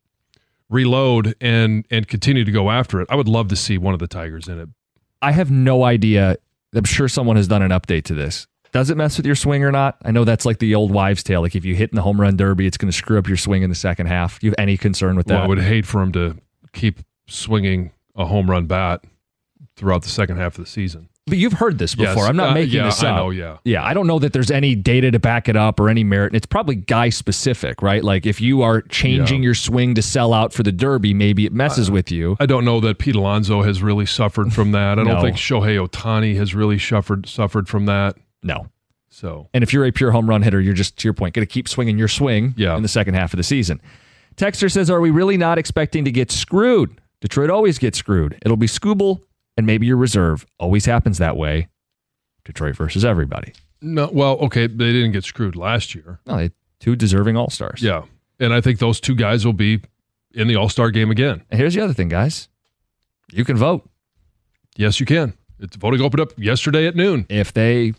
reload and continue to go after it. I would love to see one of the Tigers in it. I have no idea. I'm sure someone has done an update to this. Does it mess with your swing or not? I know that's like the old wives' tale. Like if you hit in the home run derby, it's going to screw up your swing in the second half. Do you have any concern with that? Well, I would hate for him to keep swinging a home run bat throughout the second half of the season. But you've heard this before. Yes. I'm not making this up. I know, yeah. Yeah, I don't know that there's any data to back it up or any merit. It's probably guy specific, right? Like if you are changing your swing to sell out for the Derby, maybe it messes with you. I don't know that Pete Alonso has really suffered from that. I don't think Shohei Ohtani has really suffered from that. No. So, and if you're a pure home run hitter, you're just, to your point, going to keep swinging your swing in the second half of the season. Texter says, are we really not expecting to get screwed? Detroit always gets screwed. It'll be Skubal and maybe your reserve. Always happens that way. Detroit versus everybody. No, well, okay, they didn't get screwed last year. No, they 2 deserving All-Stars. Yeah, and I think those 2 guys will be in the All-Star game again. And here's the other thing, guys. You can vote. Yes, you can. Voting opened up yesterday at noon. If the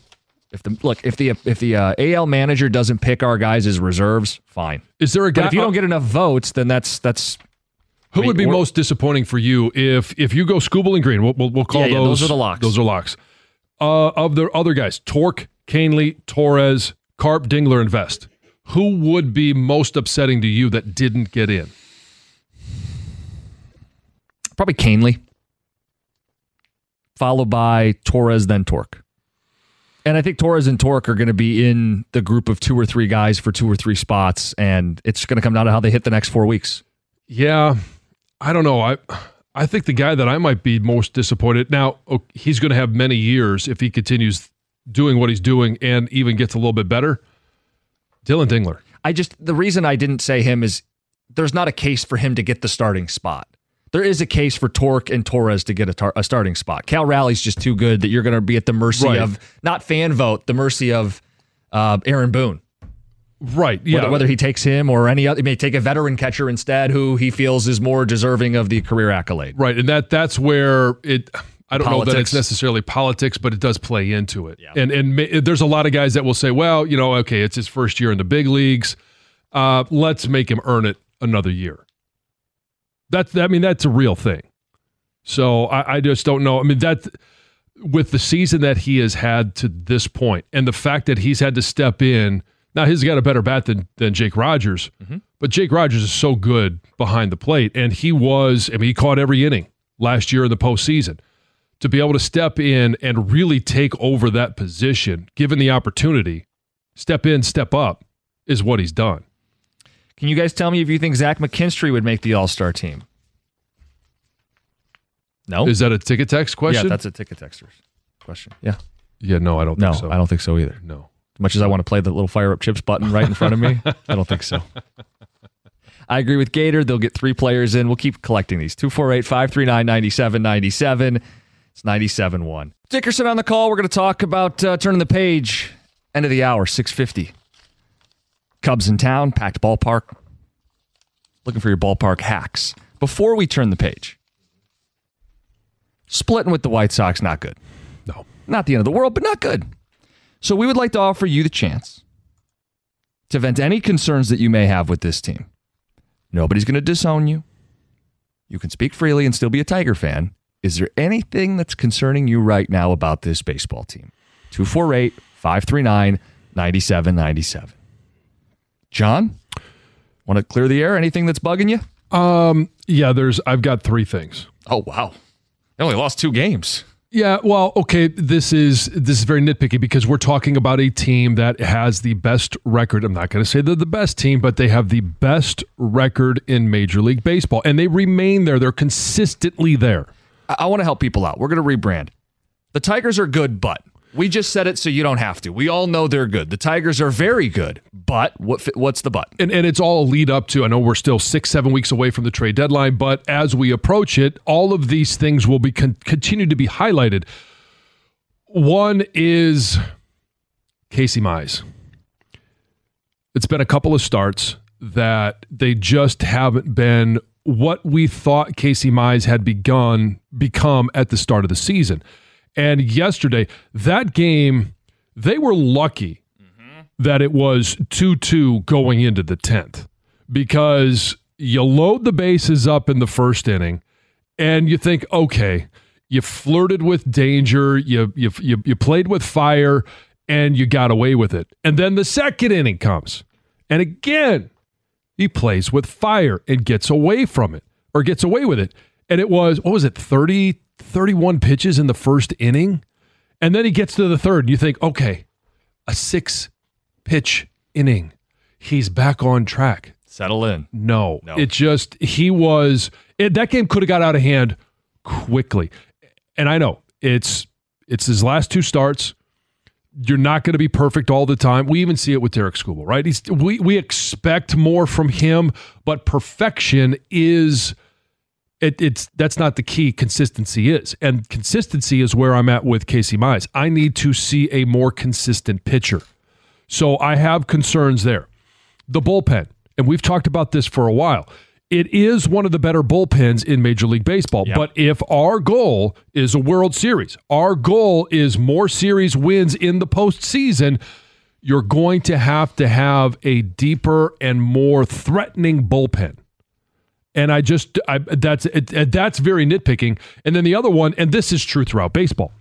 AL manager doesn't pick our guys as reserves, fine. Is there a guy? But if you don't get enough votes, then that's Who would be most disappointing for you if you go Skubal and Green? We'll call those are the locks. Those are locks. Of the other guys, Torque, Canely, Torres, Carp, Dingler, and Vest. Who would be most upsetting to you that didn't get in? Probably Canely, followed by Torres, then Torque. And I think Torres and Torque are going to be in the group of 2 or 3 guys for 2 or 3 spots, and it's going to come down to how they hit the next 4 weeks. Yeah, I don't know. I think the guy that I might be most disappointed now, he's going to have many years if he continues doing what he's doing and even gets a little bit better. Dylan Dingler. The reason I didn't say him is there's not a case for him to get the starting spot. There is a case for Torque and Torres to get a starting spot. Cal Raleig's just too good that you're going to be at the mercy of, not fan vote, the mercy of Aaron Boone. Right, yeah. Whether he takes him or any other, he may take a veteran catcher instead who he feels is more deserving of the career accolade. Right, and that's where I don't know that it's Politics. necessarily politics, but it does play into it. Yeah. And there's a lot of guys that will say, well, okay, it's his first year in the big leagues. Let's make him earn it another year. That's a real thing. So I just don't know. I mean, that with the season that he has had to this point and the fact that he's had to step in, now he's got a better bat than Jake Rogers, but Jake Rogers is so good behind the plate, and he caught every inning last year in the postseason. To be able to step in and really take over that position, given the opportunity, step in, step up, is what he's done. Can you guys tell me if you think Zach McKinstry would make the All-Star team? No? Is that a ticket text question? Yeah, that's a ticket texter's question. Yeah. Yeah, no, I don't think so. No, I don't think so either. No. As much as I want to play the little fire up chips button right in front of me, I don't think so. I agree with Gator. They'll get 3 players in. We'll keep collecting these. 248-539-9797. It's 97.1. Dickerson on the call. We're going to talk about turning the page. End of the hour, 6:50. Cubs in town, packed ballpark. Looking for your ballpark hacks. Before we turn the page, splitting with the White Sox, not good. No. Not the end of the world, but not good. So we would like to offer you the chance to vent any concerns that you may have with this team. Nobody's going to disown you. You can speak freely and still be a Tiger fan. Is there anything that's concerning you right now about this baseball team? 248-539-9797. John, want to clear the air? Anything that's bugging you? Yeah, I've got 3 things. Oh, wow. They only lost 2 games. Yeah, well, okay, this is very nitpicky because we're talking about a team that has the best record. I'm not going to say they're the best team, but they have the best record in Major League Baseball, and they remain there. They're consistently there. I want to help people out. We're going to rebrand. The Tigers are good, but we just said it so you don't have to. We all know they're good. The Tigers are very good, but what's the but? And it's all a lead up to, I know we're still 6-7 weeks away from the trade deadline, but as we approach it, all of these things will be continue to be highlighted. One is Casey Mize. It's been a couple of starts that they just haven't been what we thought Casey Mize had become at the start of the season. And yesterday, that game, they were lucky that it was 2-2 going into the 10th because you load the bases up in the first inning and you think, okay, you flirted with danger, you played with fire, and you got away with it. And then the second inning comes, and again, he plays with fire and gets away from it, or gets away with it. And it was, 31 pitches in the first inning? And then he gets to the third, and you think, okay, a 6-pitch inning. He's back on track. Settle in. No. It just, that game could have got out of hand quickly. And I know, it's his last 2 starts. You're not going to be perfect all the time. We even see it with Derek Skubal, right? We expect more from him, but perfection is that's not the key. Consistency is. And consistency is where I'm at with Casey Mize. I need to see a more consistent pitcher. So I have concerns there. The bullpen, and we've talked about this for a while. It is one of the better bullpens in Major League Baseball. Yep. But if our goal is a World Series, our goal is more series wins in the postseason, you're going to have a deeper and more threatening bullpen. And that's very nitpicking. And then the other one, and this is true throughout baseball,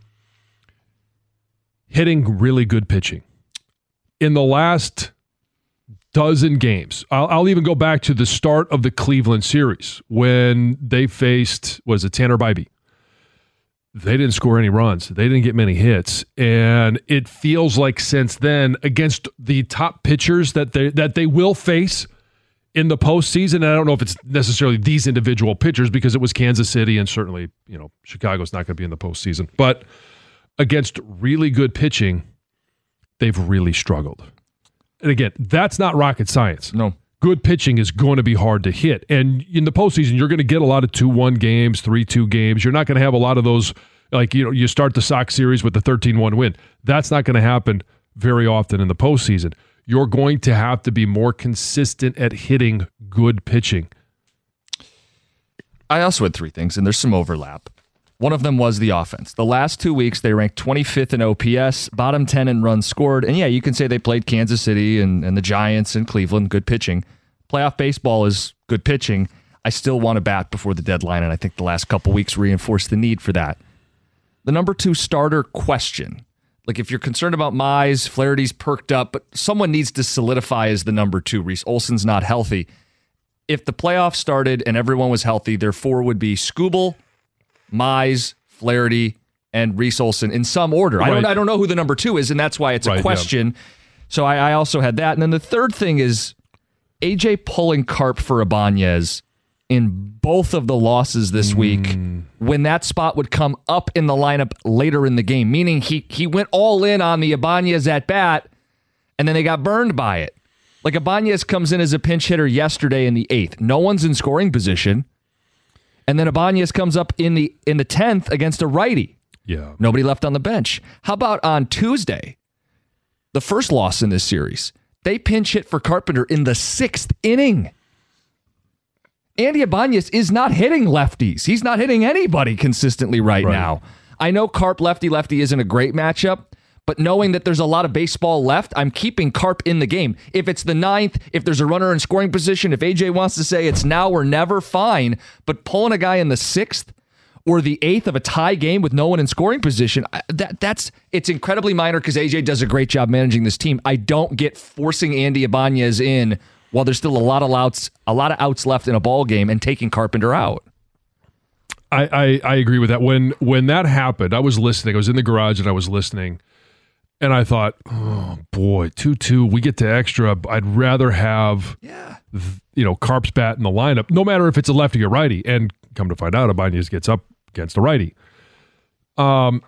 hitting really good pitching. In the last dozen games, I'll even go back to the start of the Cleveland series when they faced, was it Tanner Bybee? They didn't score any runs. They didn't get many hits. And it feels like since then, against the top pitchers that they will face in the postseason, and I don't know if it's necessarily these individual pitchers because it was Kansas City and certainly, Chicago's not going to be in the postseason. But against really good pitching, they've really struggled. And again, that's not rocket science. No. Good pitching is going to be hard to hit. And in the postseason, you're going to get a lot of 2-1 games, 3-2 games. You're not going to have a lot of those, you start the Sox series with the 13-1 win. That's not going to happen very often in the postseason. You're going to have to be more consistent at hitting good pitching. I also had 3 things, and there's some overlap. One of them was the offense. The last 2 weeks, they ranked 25th in OPS, bottom 10 in runs scored. And yeah, you can say they played Kansas City and the Giants and Cleveland, good pitching. Playoff baseball is good pitching. I still want to bat before the deadline, and I think the last couple weeks reinforced the need for that. The number 2 starter question. Like if you're concerned about Mize, Flaherty's perked up, but someone needs to solidify as the number 2. Reese Olson's not healthy. If the playoffs started and everyone was healthy, their 4 would be Skubal, Mize, Flaherty, and Reese Olson in some order. Right. I don't know who the number 2 is, and that's why it's a question. Yeah. So I also had that. And then the third thing is AJ pulling Carp for Ibanez in both of the losses this week when that spot would come up in the lineup later in the game, meaning he went all in on the Ibanez at bat, and then they got burned by it. Like Ibanez comes in as a pinch hitter yesterday in the 8th. No one's in scoring position. And then Ibanez comes up in the 10th against a righty. Yeah. Nobody left on the bench. How about on Tuesday, the first loss in this series? They pinch hit for Carpenter in the 6th inning. Andy Ibanez is not hitting lefties. He's not hitting anybody consistently right now. I know Carp lefty isn't a great matchup, but knowing that there's a lot of baseball left, I'm keeping Carp in the game. If it's the 9th, if there's a runner in scoring position, if AJ wants to say it's now or never, fine. But pulling a guy in the 6th or the 8th of a tie game with no one in scoring position, it's incredibly minor because AJ does a great job managing this team. I don't get forcing Andy Ibanez in while there's still a lot of outs left in a ball game and taking Carpenter out. I agree with that. When that happened, I was listening. I was in the garage and I was listening. And I thought, oh boy, 2-2, we get to extra. I'd rather have, Carp's bat in the lineup, no matter if it's a lefty or righty. And come to find out, Ibanez gets up against a righty. I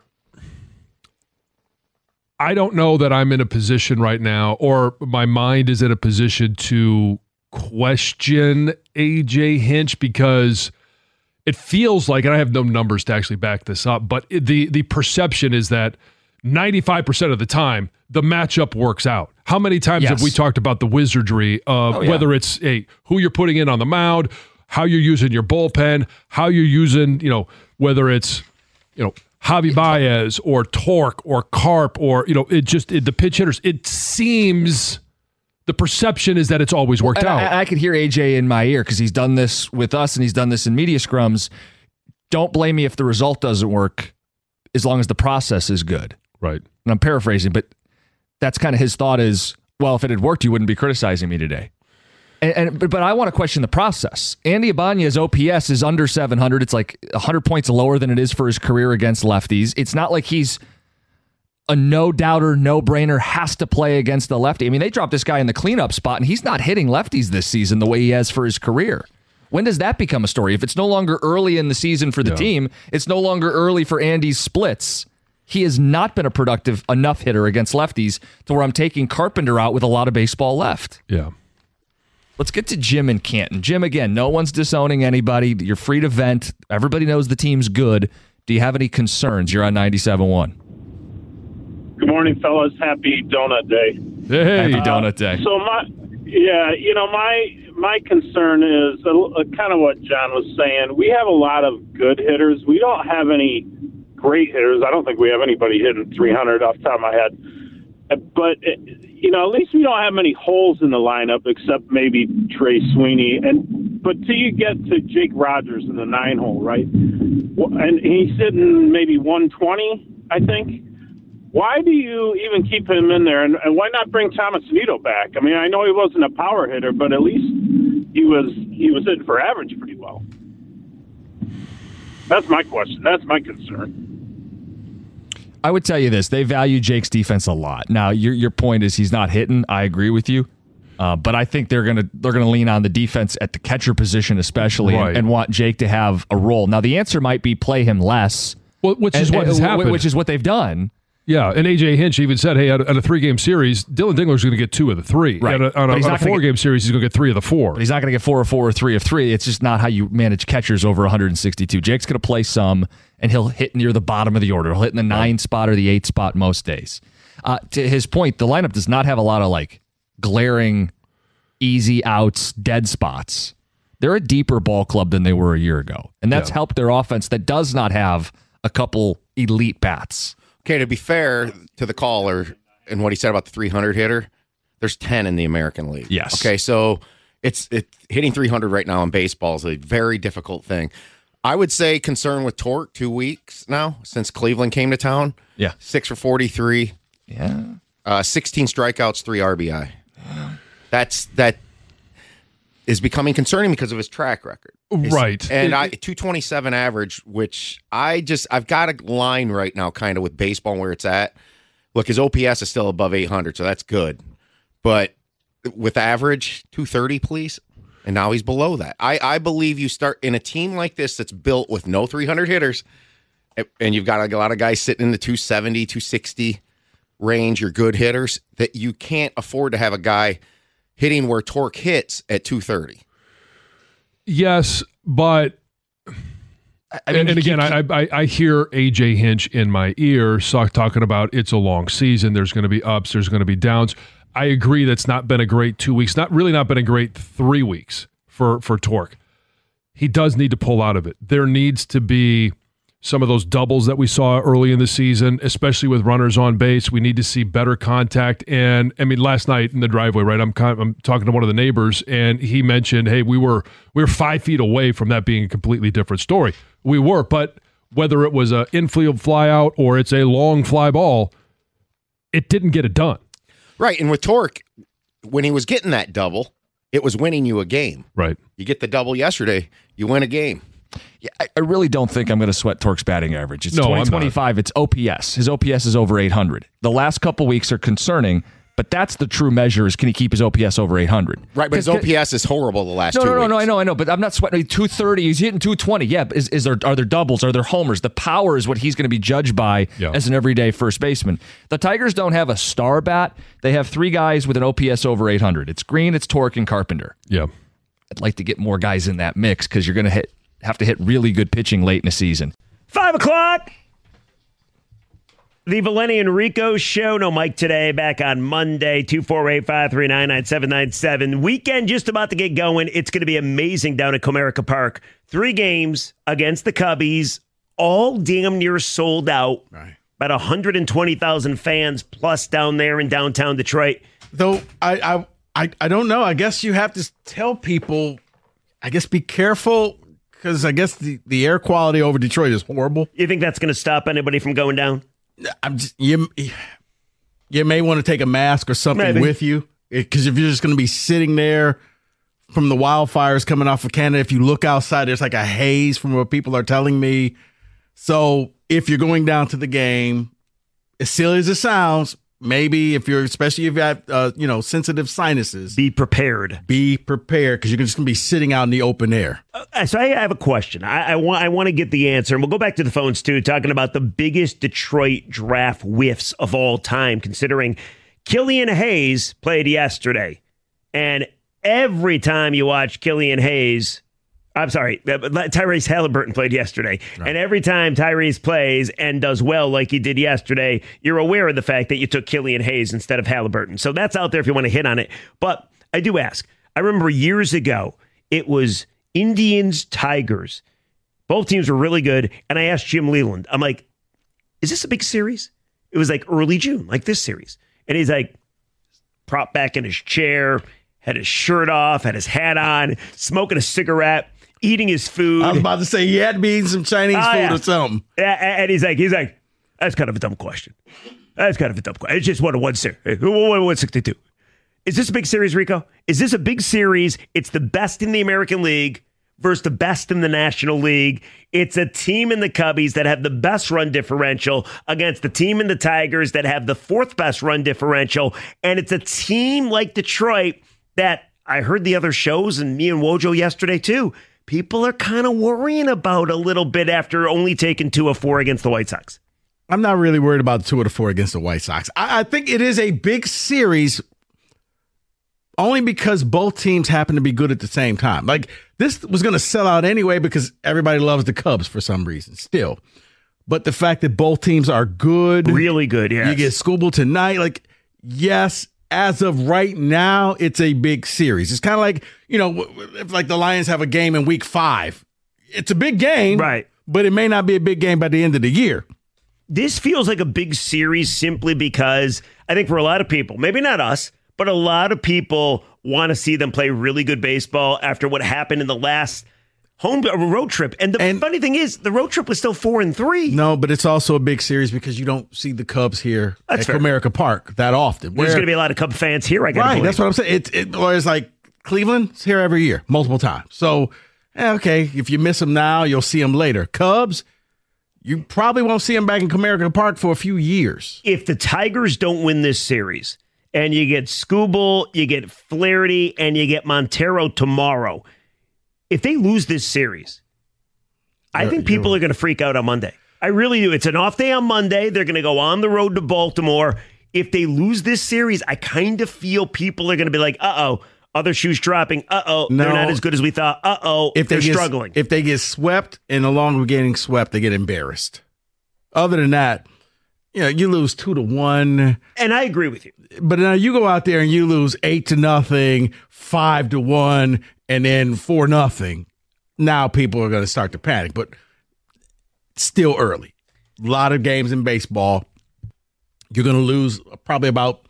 don't know that I'm in a position right now, or my mind is in a position to question AJ Hinch because it feels like, and I have no numbers to actually back this up, but the perception is that 95% of the time, the matchup works out. How many times have we talked about the wizardry of whether it's who you're putting in on the mound, how you're using your bullpen, how you're using, whether it's, Javi Baez or Torque or Carp or, the pitch hitters. It seems the perception is that it's always worked out. I could hear AJ in my ear because he's done this with us and he's done this in media scrums. Don't blame me if the result doesn't work as long as the process is good. Right. And I'm paraphrasing, but that's kind of his thought is, well, if it had worked, you wouldn't be criticizing me today. But I want to question the process. Andy Ibanez's OPS is under 700. It's like 100 points lower than it is for his career against lefties. It's not like he's a no-doubter, no-brainer, has to play against the lefty. I mean, they dropped this guy in the cleanup spot, and he's not hitting lefties this season the way he has for his career. When does that become a story? If it's no longer early in the season for the team, it's no longer early for Andy's splits. He has not been a productive enough hitter against lefties to where I'm taking Carpenter out with a lot of baseball left. Yeah. Let's get to Jim in Canton. Jim, again, no one's disowning anybody. You're free to vent. Everybody knows the team's good. Do you have any concerns? You're on 97.1. Good morning, fellas. Happy Donut Day. Hey, Happy Donut Day. So my concern is kind of what John was saying. We have a lot of good hitters. We don't have any great hitters. I don't think we have anybody hitting 300 off the top of my head. But, at least we don't have many holes in the lineup except maybe Trey Sweeney. And but till you get to Jake Rogers in the 9-hole, right? And he's sitting maybe 120, I think. Why do you even keep him in there? And why not bring Thomas Vito back? I mean, I know he wasn't a power hitter, but at least he was hitting for average pretty well. That's my question. That's my concern. I would tell you this: they value Jake's defense a lot. Now, your point is he's not hitting. I agree with you, but I think they're gonna lean on the defense at the catcher position, especially, Right. and want Jake to have a role. Now, the answer might be play him less, Which is what has happened. which is what they've done. Yeah, and A.J. Hinch even said, hey, at a 3-game series, Dylan Dingler's going to get 2 of the 3. Right. On a 4-game series, he's going to get 3 of the 4. But he's not going to get 4 of 4 or 3 of 3. It's just not how you manage catchers over 162. Jake's going to play some, and he'll hit near the bottom of the order. He'll hit in the 9 spot or the 8 spot most days. To his point, the lineup does not have a lot of glaring, easy outs, dead spots. They're a deeper ball club than they were a year ago, and that's helped their offense that does not have a couple elite bats. Okay, to be fair to the caller and what he said about the 300 hitter, there's 10 in the American League. Yes. Okay, so it's hitting 300 right now in baseball is a very difficult thing. I would say concern with Torque 2 weeks now since Cleveland came to town. Yeah. 6 for 43. Yeah. 16 strikeouts, 3 RBI. That is becoming concerning because of his track record. Right. And 227 average, which I've got a line right now kind of with baseball where it's at. Look, his OPS is still above 800, so that's good. But with average, 230, please. And now he's below that. I believe you start in a team like this that's built with no 300 hitters, and you've got a lot of guys sitting in the 270, 260 range, you're good hitters, that you can't afford to have a guy hitting where Torque hits at 230. Yes, but I hear A.J. Hinch in my ear talking about it's a long season. There's going to be ups. There's going to be downs. I agree that's not been a great 2 weeks. Not been a great 3 weeks for Torque. He does need to pull out of it. There needs to be some of those doubles that we saw early in the season, especially with runners on base. We need to see better contact. And I mean, last night in the driveway, right? I'm talking to one of the neighbors, and he mentioned, "Hey, we were 5 feet away from that being a completely different story." We were, but whether it was an infield fly out or it's a long fly ball, it didn't get it done. Right, and with Torque, when he was getting that double, it was winning you a game. Right. You get the double yesterday, you win a game. Yeah, I really don't think I'm going to sweat Torque's batting average. It's No, 2025. It's OPS. His OPS is over 800. The last couple weeks are concerning, but that's the true measure: is can he keep his OPS over 800? Right, but his OPS is horrible the last 2 weeks. No, I know, but I'm not sweating. 230. He's hitting 220. Yeah, are there doubles? Are there homers? The power is what he's going to be judged by as an everyday first baseman. The Tigers don't have a star bat. They have 3 guys with an OPS over 800. It's Green, it's Torque, and Carpenter. Yeah, I'd like to get more guys in that mix because you're going to have to hit really good pitching late in the season. 5 o'clock. The Valenti and Rico Show. No Mike today. Back on Monday. 248-539-9797. Weekend just about to get going. It's going to be amazing down at Comerica Park. 3 games against the Cubbies. All damn near sold out. Right. About 120,000 fans plus down there in downtown Detroit. Though I don't know. I guess you have to tell people, I guess, be careful, because I guess the air quality over Detroit is horrible. You think that's going to stop anybody from going down? You may want to take a mask or something with you, because if you're just going to be sitting there from the wildfires coming off of Canada, if you look outside, there's like a haze from what people are telling me. So if you're going down to the game, as silly as it sounds, maybe especially if you have, sensitive sinuses, be prepared. Be prepared, because you're just going to be sitting out in the open air. So I have a question. I want to get the answer, and we'll go back to the phones too, talking about the biggest Detroit draft whiffs of all time, considering Killian Hayes played yesterday, and every time you watch Killian Hayes, Tyrese Halliburton played yesterday. Right. And every time Tyrese plays and does well like he did yesterday, you're aware of the fact that you took Killian Hayes instead of Halliburton. So that's out there if you want to hit on it. But I do ask. I remember years ago, it was Indians, Tigers. Both teams were really good. And I asked Jim Leland, I'm like, is this a big series? It was like early June, like this series. And he's like, propped back in his chair. had his shirt off, had his hat on, smoking a cigarette, eating his food. I was about to say he had to be eating some Chinese food or something. And he's like, that's kind of a dumb question. That's kind of a dumb question. It's just 1-1 series. 162. Is this a big series, Rico? Is this a big series? It's the best in the American League versus the best in the National League. It's a team in the Cubbies that have the best run differential against the team in the Tigers that have the fourth best run differential. And it's a team like Detroit that I heard the other shows and me and Wojo yesterday too. People are kind of worrying about a little bit after only taking 2 of 4 against the White Sox. I'm not really worried about 2 of the 4 against the White Sox. I think it is a big series only because both teams happen to be good at the same time. Like, this was going to sell out anyway because everybody loves the Cubs for some reason still. But the fact that both teams are good. Really good, yes. You get Skubal tonight. Like, yes, as of right now, it's a big series. It's kind of like, if like the Lions have a game in week 5. It's a big game. Right. But it may not be a big game by the end of the year. This feels like a big series simply because I think for a lot of people, maybe not us, but a lot of people want to see them play really good baseball after what happened in the last road trip. And the funny thing is, the road trip was still 4-3. No, but it's also a big series because you don't see the Cubs here at Comerica Park that often. There's going to be a lot of Cub fans here, I guess. Right, that's what I'm saying. It's like Cleveland's here every year, multiple times. So, okay, if you miss them now, you'll see them later. Cubs, you probably won't see them back in Comerica Park for a few years. If the Tigers don't win this series, and you get Skubal, you get Flaherty, and you get Montero tomorrow, if they lose this series, I think people are going to freak out on Monday. I really do. It's an off day on Monday. They're going to go on the road to Baltimore. If they lose this series, I kind of feel people are going to be like, uh-oh, other shoes dropping. Uh-oh, they're not as good as we thought. Uh-oh, if they're struggling. If they get swept, and along with getting swept, they get embarrassed. Other than that, you lose 2-1. And I agree with you. But now you go out there and you lose 8-0, 5-1, and then 4-0. Now people are going to start to panic, but still early. A lot of games in baseball. You're going to lose probably about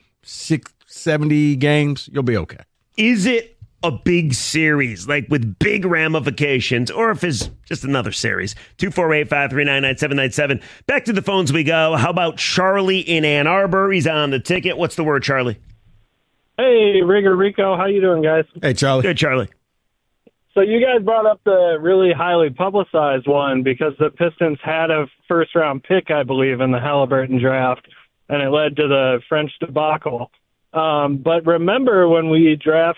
70 games. You'll be okay. Is it a big series, like with big ramifications, or if it's just another series? 248-539-9797. Back to the phones we go. How about Charlie in Ann Arbor? He's on the ticket. What's the word, Charlie? Hey, Rigger Rico. How you doing, guys? Hey, Charlie. Good, Charlie. So you guys brought up the really highly publicized one because the Pistons had a first-round pick, I believe, in the Halliburton draft, and it led to the French debacle. But remember when we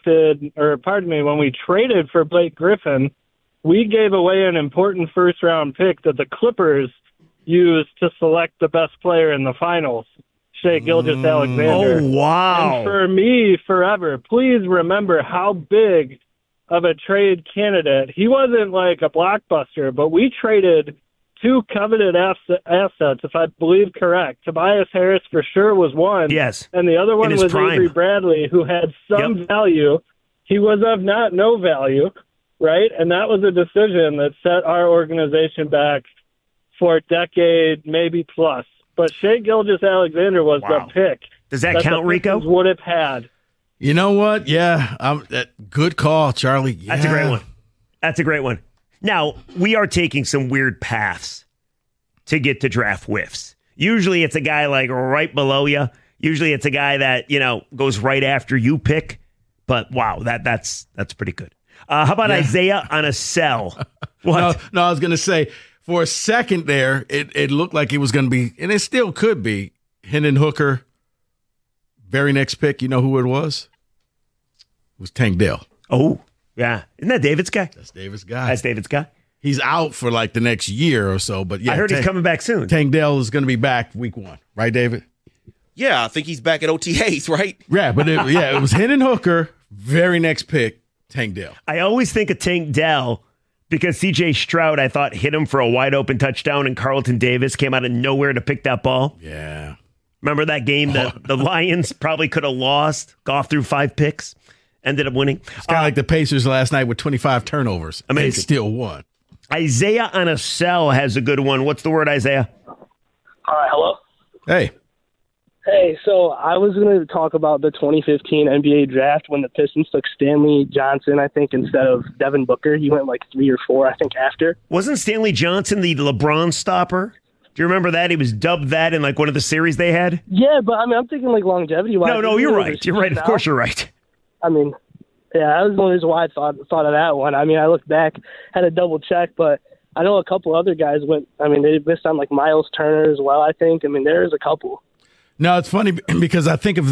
when we traded for Blake Griffin, we gave away an important first-round pick that the Clippers used to select the best player in the finals, Shai Gilgeous-Alexander. Oh, wow. And for me, forever, please remember how big of a trade candidate. He wasn't like a blockbuster, but we traded 2 coveted assets, if I believe correct. Tobias Harris for sure was one. Yes. And the other one was Avery Bradley, who had some value. He was of no value, right? And that was a decision that set our organization back for a decade, maybe plus. But Shai Gilgeous-Alexander was the pick. Does that count, Rico? Would have had. You know what? Yeah, good call, Charlie. Yeah. That's a great one. That's a great one. Now, we are taking some weird paths to get to draft whiffs. Usually it's a guy like right below you. Usually it's a guy that, goes right after you pick. But wow, that's pretty good. How about Isaiah on a cell? What? No, I was going to say, for a second there, it looked like it was going to be, and it still could be, Hendon Hooker. Very next pick, you know who it was? It was Tank Dell. Oh, yeah. Isn't that David's guy? That's David's guy. That's David's guy. He's out for like the next year or so, but yeah. I heard he's coming back soon. Tank Dell is going to be back week 1. Right, David? Yeah, I think he's back at OTAs, right? Yeah, but it was Hendon Hooker, very next pick, Tank Dell. I always think of Tank Dell because C.J. Stroud, I thought, hit him for a wide open touchdown, and Carlton Davis came out of nowhere to pick that ball. Yeah. Remember that game that the Lions probably could have lost? Goff threw 5 picks, ended up winning. It's kind of like the Pacers last night with 25 turnovers. Amazing. They still won. Isaiah on a cell has a good one. What's the word, Isaiah? All right, hello? Hey. Hey, so I was going to talk about the 2015 NBA draft when the Pistons took Stanley Johnson, I think, instead of Devin Booker. He went like 3 or 4, I think, after. Wasn't Stanley Johnson the LeBron stopper? Do you remember that? He was dubbed that in like one of the series they had? Yeah, but I mean, I'm thinking like longevity-wise. No, you're right. You're right. Of course you're right. I mean, yeah, that was the only reason why I thought of that one. I mean, I looked back, had to double check, but I know a couple other guys went. I mean, they missed on like Miles Turner as well, I think. I mean, there's a couple. No, it's funny because I think of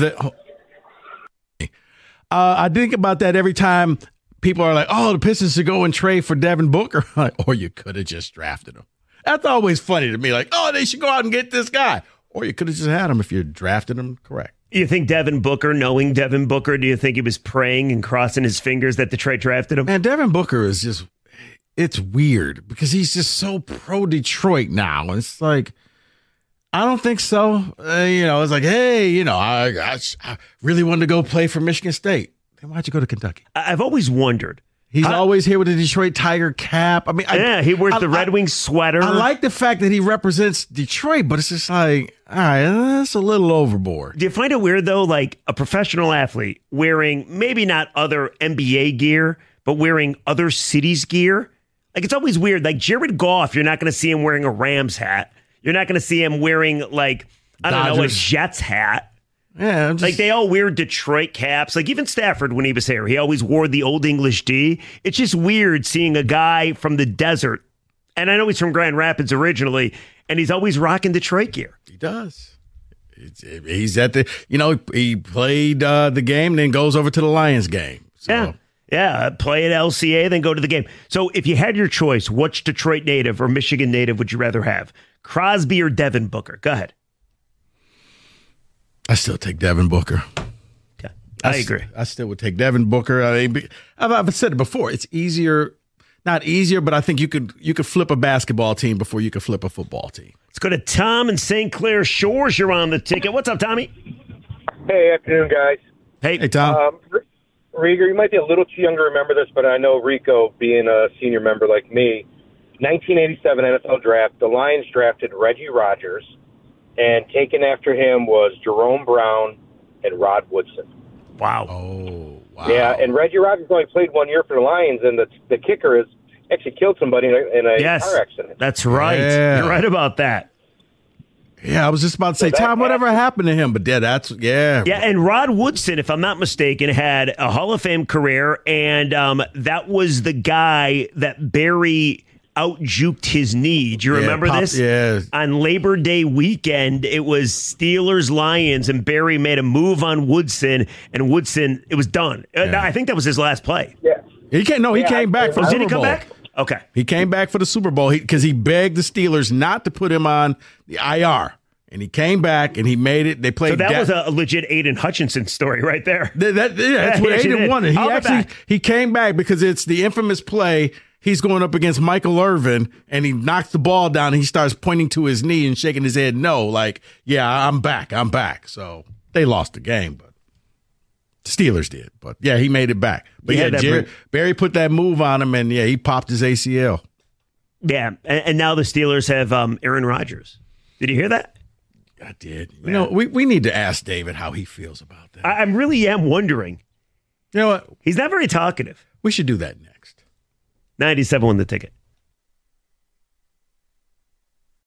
I think about that every time people are like, oh, the Pistons should go and trade for Devin Booker. Or you could have just drafted him. That's always funny to me. Like, oh, they should go out and get this guy. Or you could have just had him if you drafted him correct. You think Devin Booker, knowing Devin Booker, do you think he was praying and crossing his fingers that Detroit drafted him? Man, Devin Booker is just, it's weird because he's just so pro-Detroit now. It's like, I don't think so. It's like, hey, I really wanted to go play for Michigan State. Then why'd you go to Kentucky? I've always wondered. He's always here with the Detroit Tiger cap. I mean, he wears the Red Wings sweater. I like the fact that he represents Detroit, but it's just like, all right, that's a little overboard. Do you find it weird, though, like a professional athlete wearing maybe not other NBA gear, but wearing other cities' gear? Like, it's always weird. Like, Jared Goff, you're not going to see him wearing a Rams hat. You're not going to see him wearing, like, I don't know, a Jets hat. Yeah, like they all wear Detroit caps. Like even Stafford, when he was here, he always wore the Old English D. It's just weird seeing a guy from the desert, and I know he's from Grand Rapids originally, and he's always rocking Detroit gear. He does. He's at the, he played the game, then goes over to the Lions game. So. Yeah, play at LCA, then go to the game. So if you had your choice, which Detroit native or Michigan native would you rather have? Crosby or Devin Booker? Go ahead. I still take Devin Booker. Yeah, I agree. I still would take Devin Booker. I've said it before. It's easier, not easier, but I think you could flip a basketball team before you could flip a football team. Let's go to Tom in St. Clair Shores. You're on the ticket. What's up, Tommy? Hey, afternoon, guys. Hey, Tom. Rieger, you might be a little too young to remember this, but I know Rico, being a senior member like me, 1987 NFL draft, the Lions drafted Reggie Rogers. And taken after him was Jerome Brown and Rod Woodson. Wow. Oh, wow. Yeah, and Reggie Rogers only played 1 year for the Lions, and the kicker is actually killed somebody in a car accident. That's right. Yeah. You're right about that. Yeah, I was just about to say, Tom, whatever happened to him? But yeah. Yeah, and Rod Woodson, if I'm not mistaken, had a Hall of Fame career, and that was the guy that Barry out-juked his knee. Do you remember this? Yeah. On Labor Day weekend, it was Steelers-Lions, and Barry made a move on Woodson, and Woodson, it was done. I think that was his last play. Yeah. He came back for the Super Bowl. Did he come back? Okay. He came back for the Super Bowl because he begged the Steelers not to put him on the IR. And he came back and he made it. They played. So that was a legit Aiden Hutchinson story right there. That's what Aiden wanted. He came back because it's the infamous play. He's going up against Michael Irvin, and he knocks the ball down, and he starts pointing to his knee and shaking his head no, like, yeah, I'm back. So they lost the game, but the Steelers did. But, yeah, he made it back. But, Barry put that move on him, and, yeah, he popped his ACL. Yeah, and now the Steelers have Aaron Rodgers. Did you hear that? I did. We need to ask David how he feels about that. I really am wondering. You know what? He's not very talkative. We should do that next. 97 won the ticket.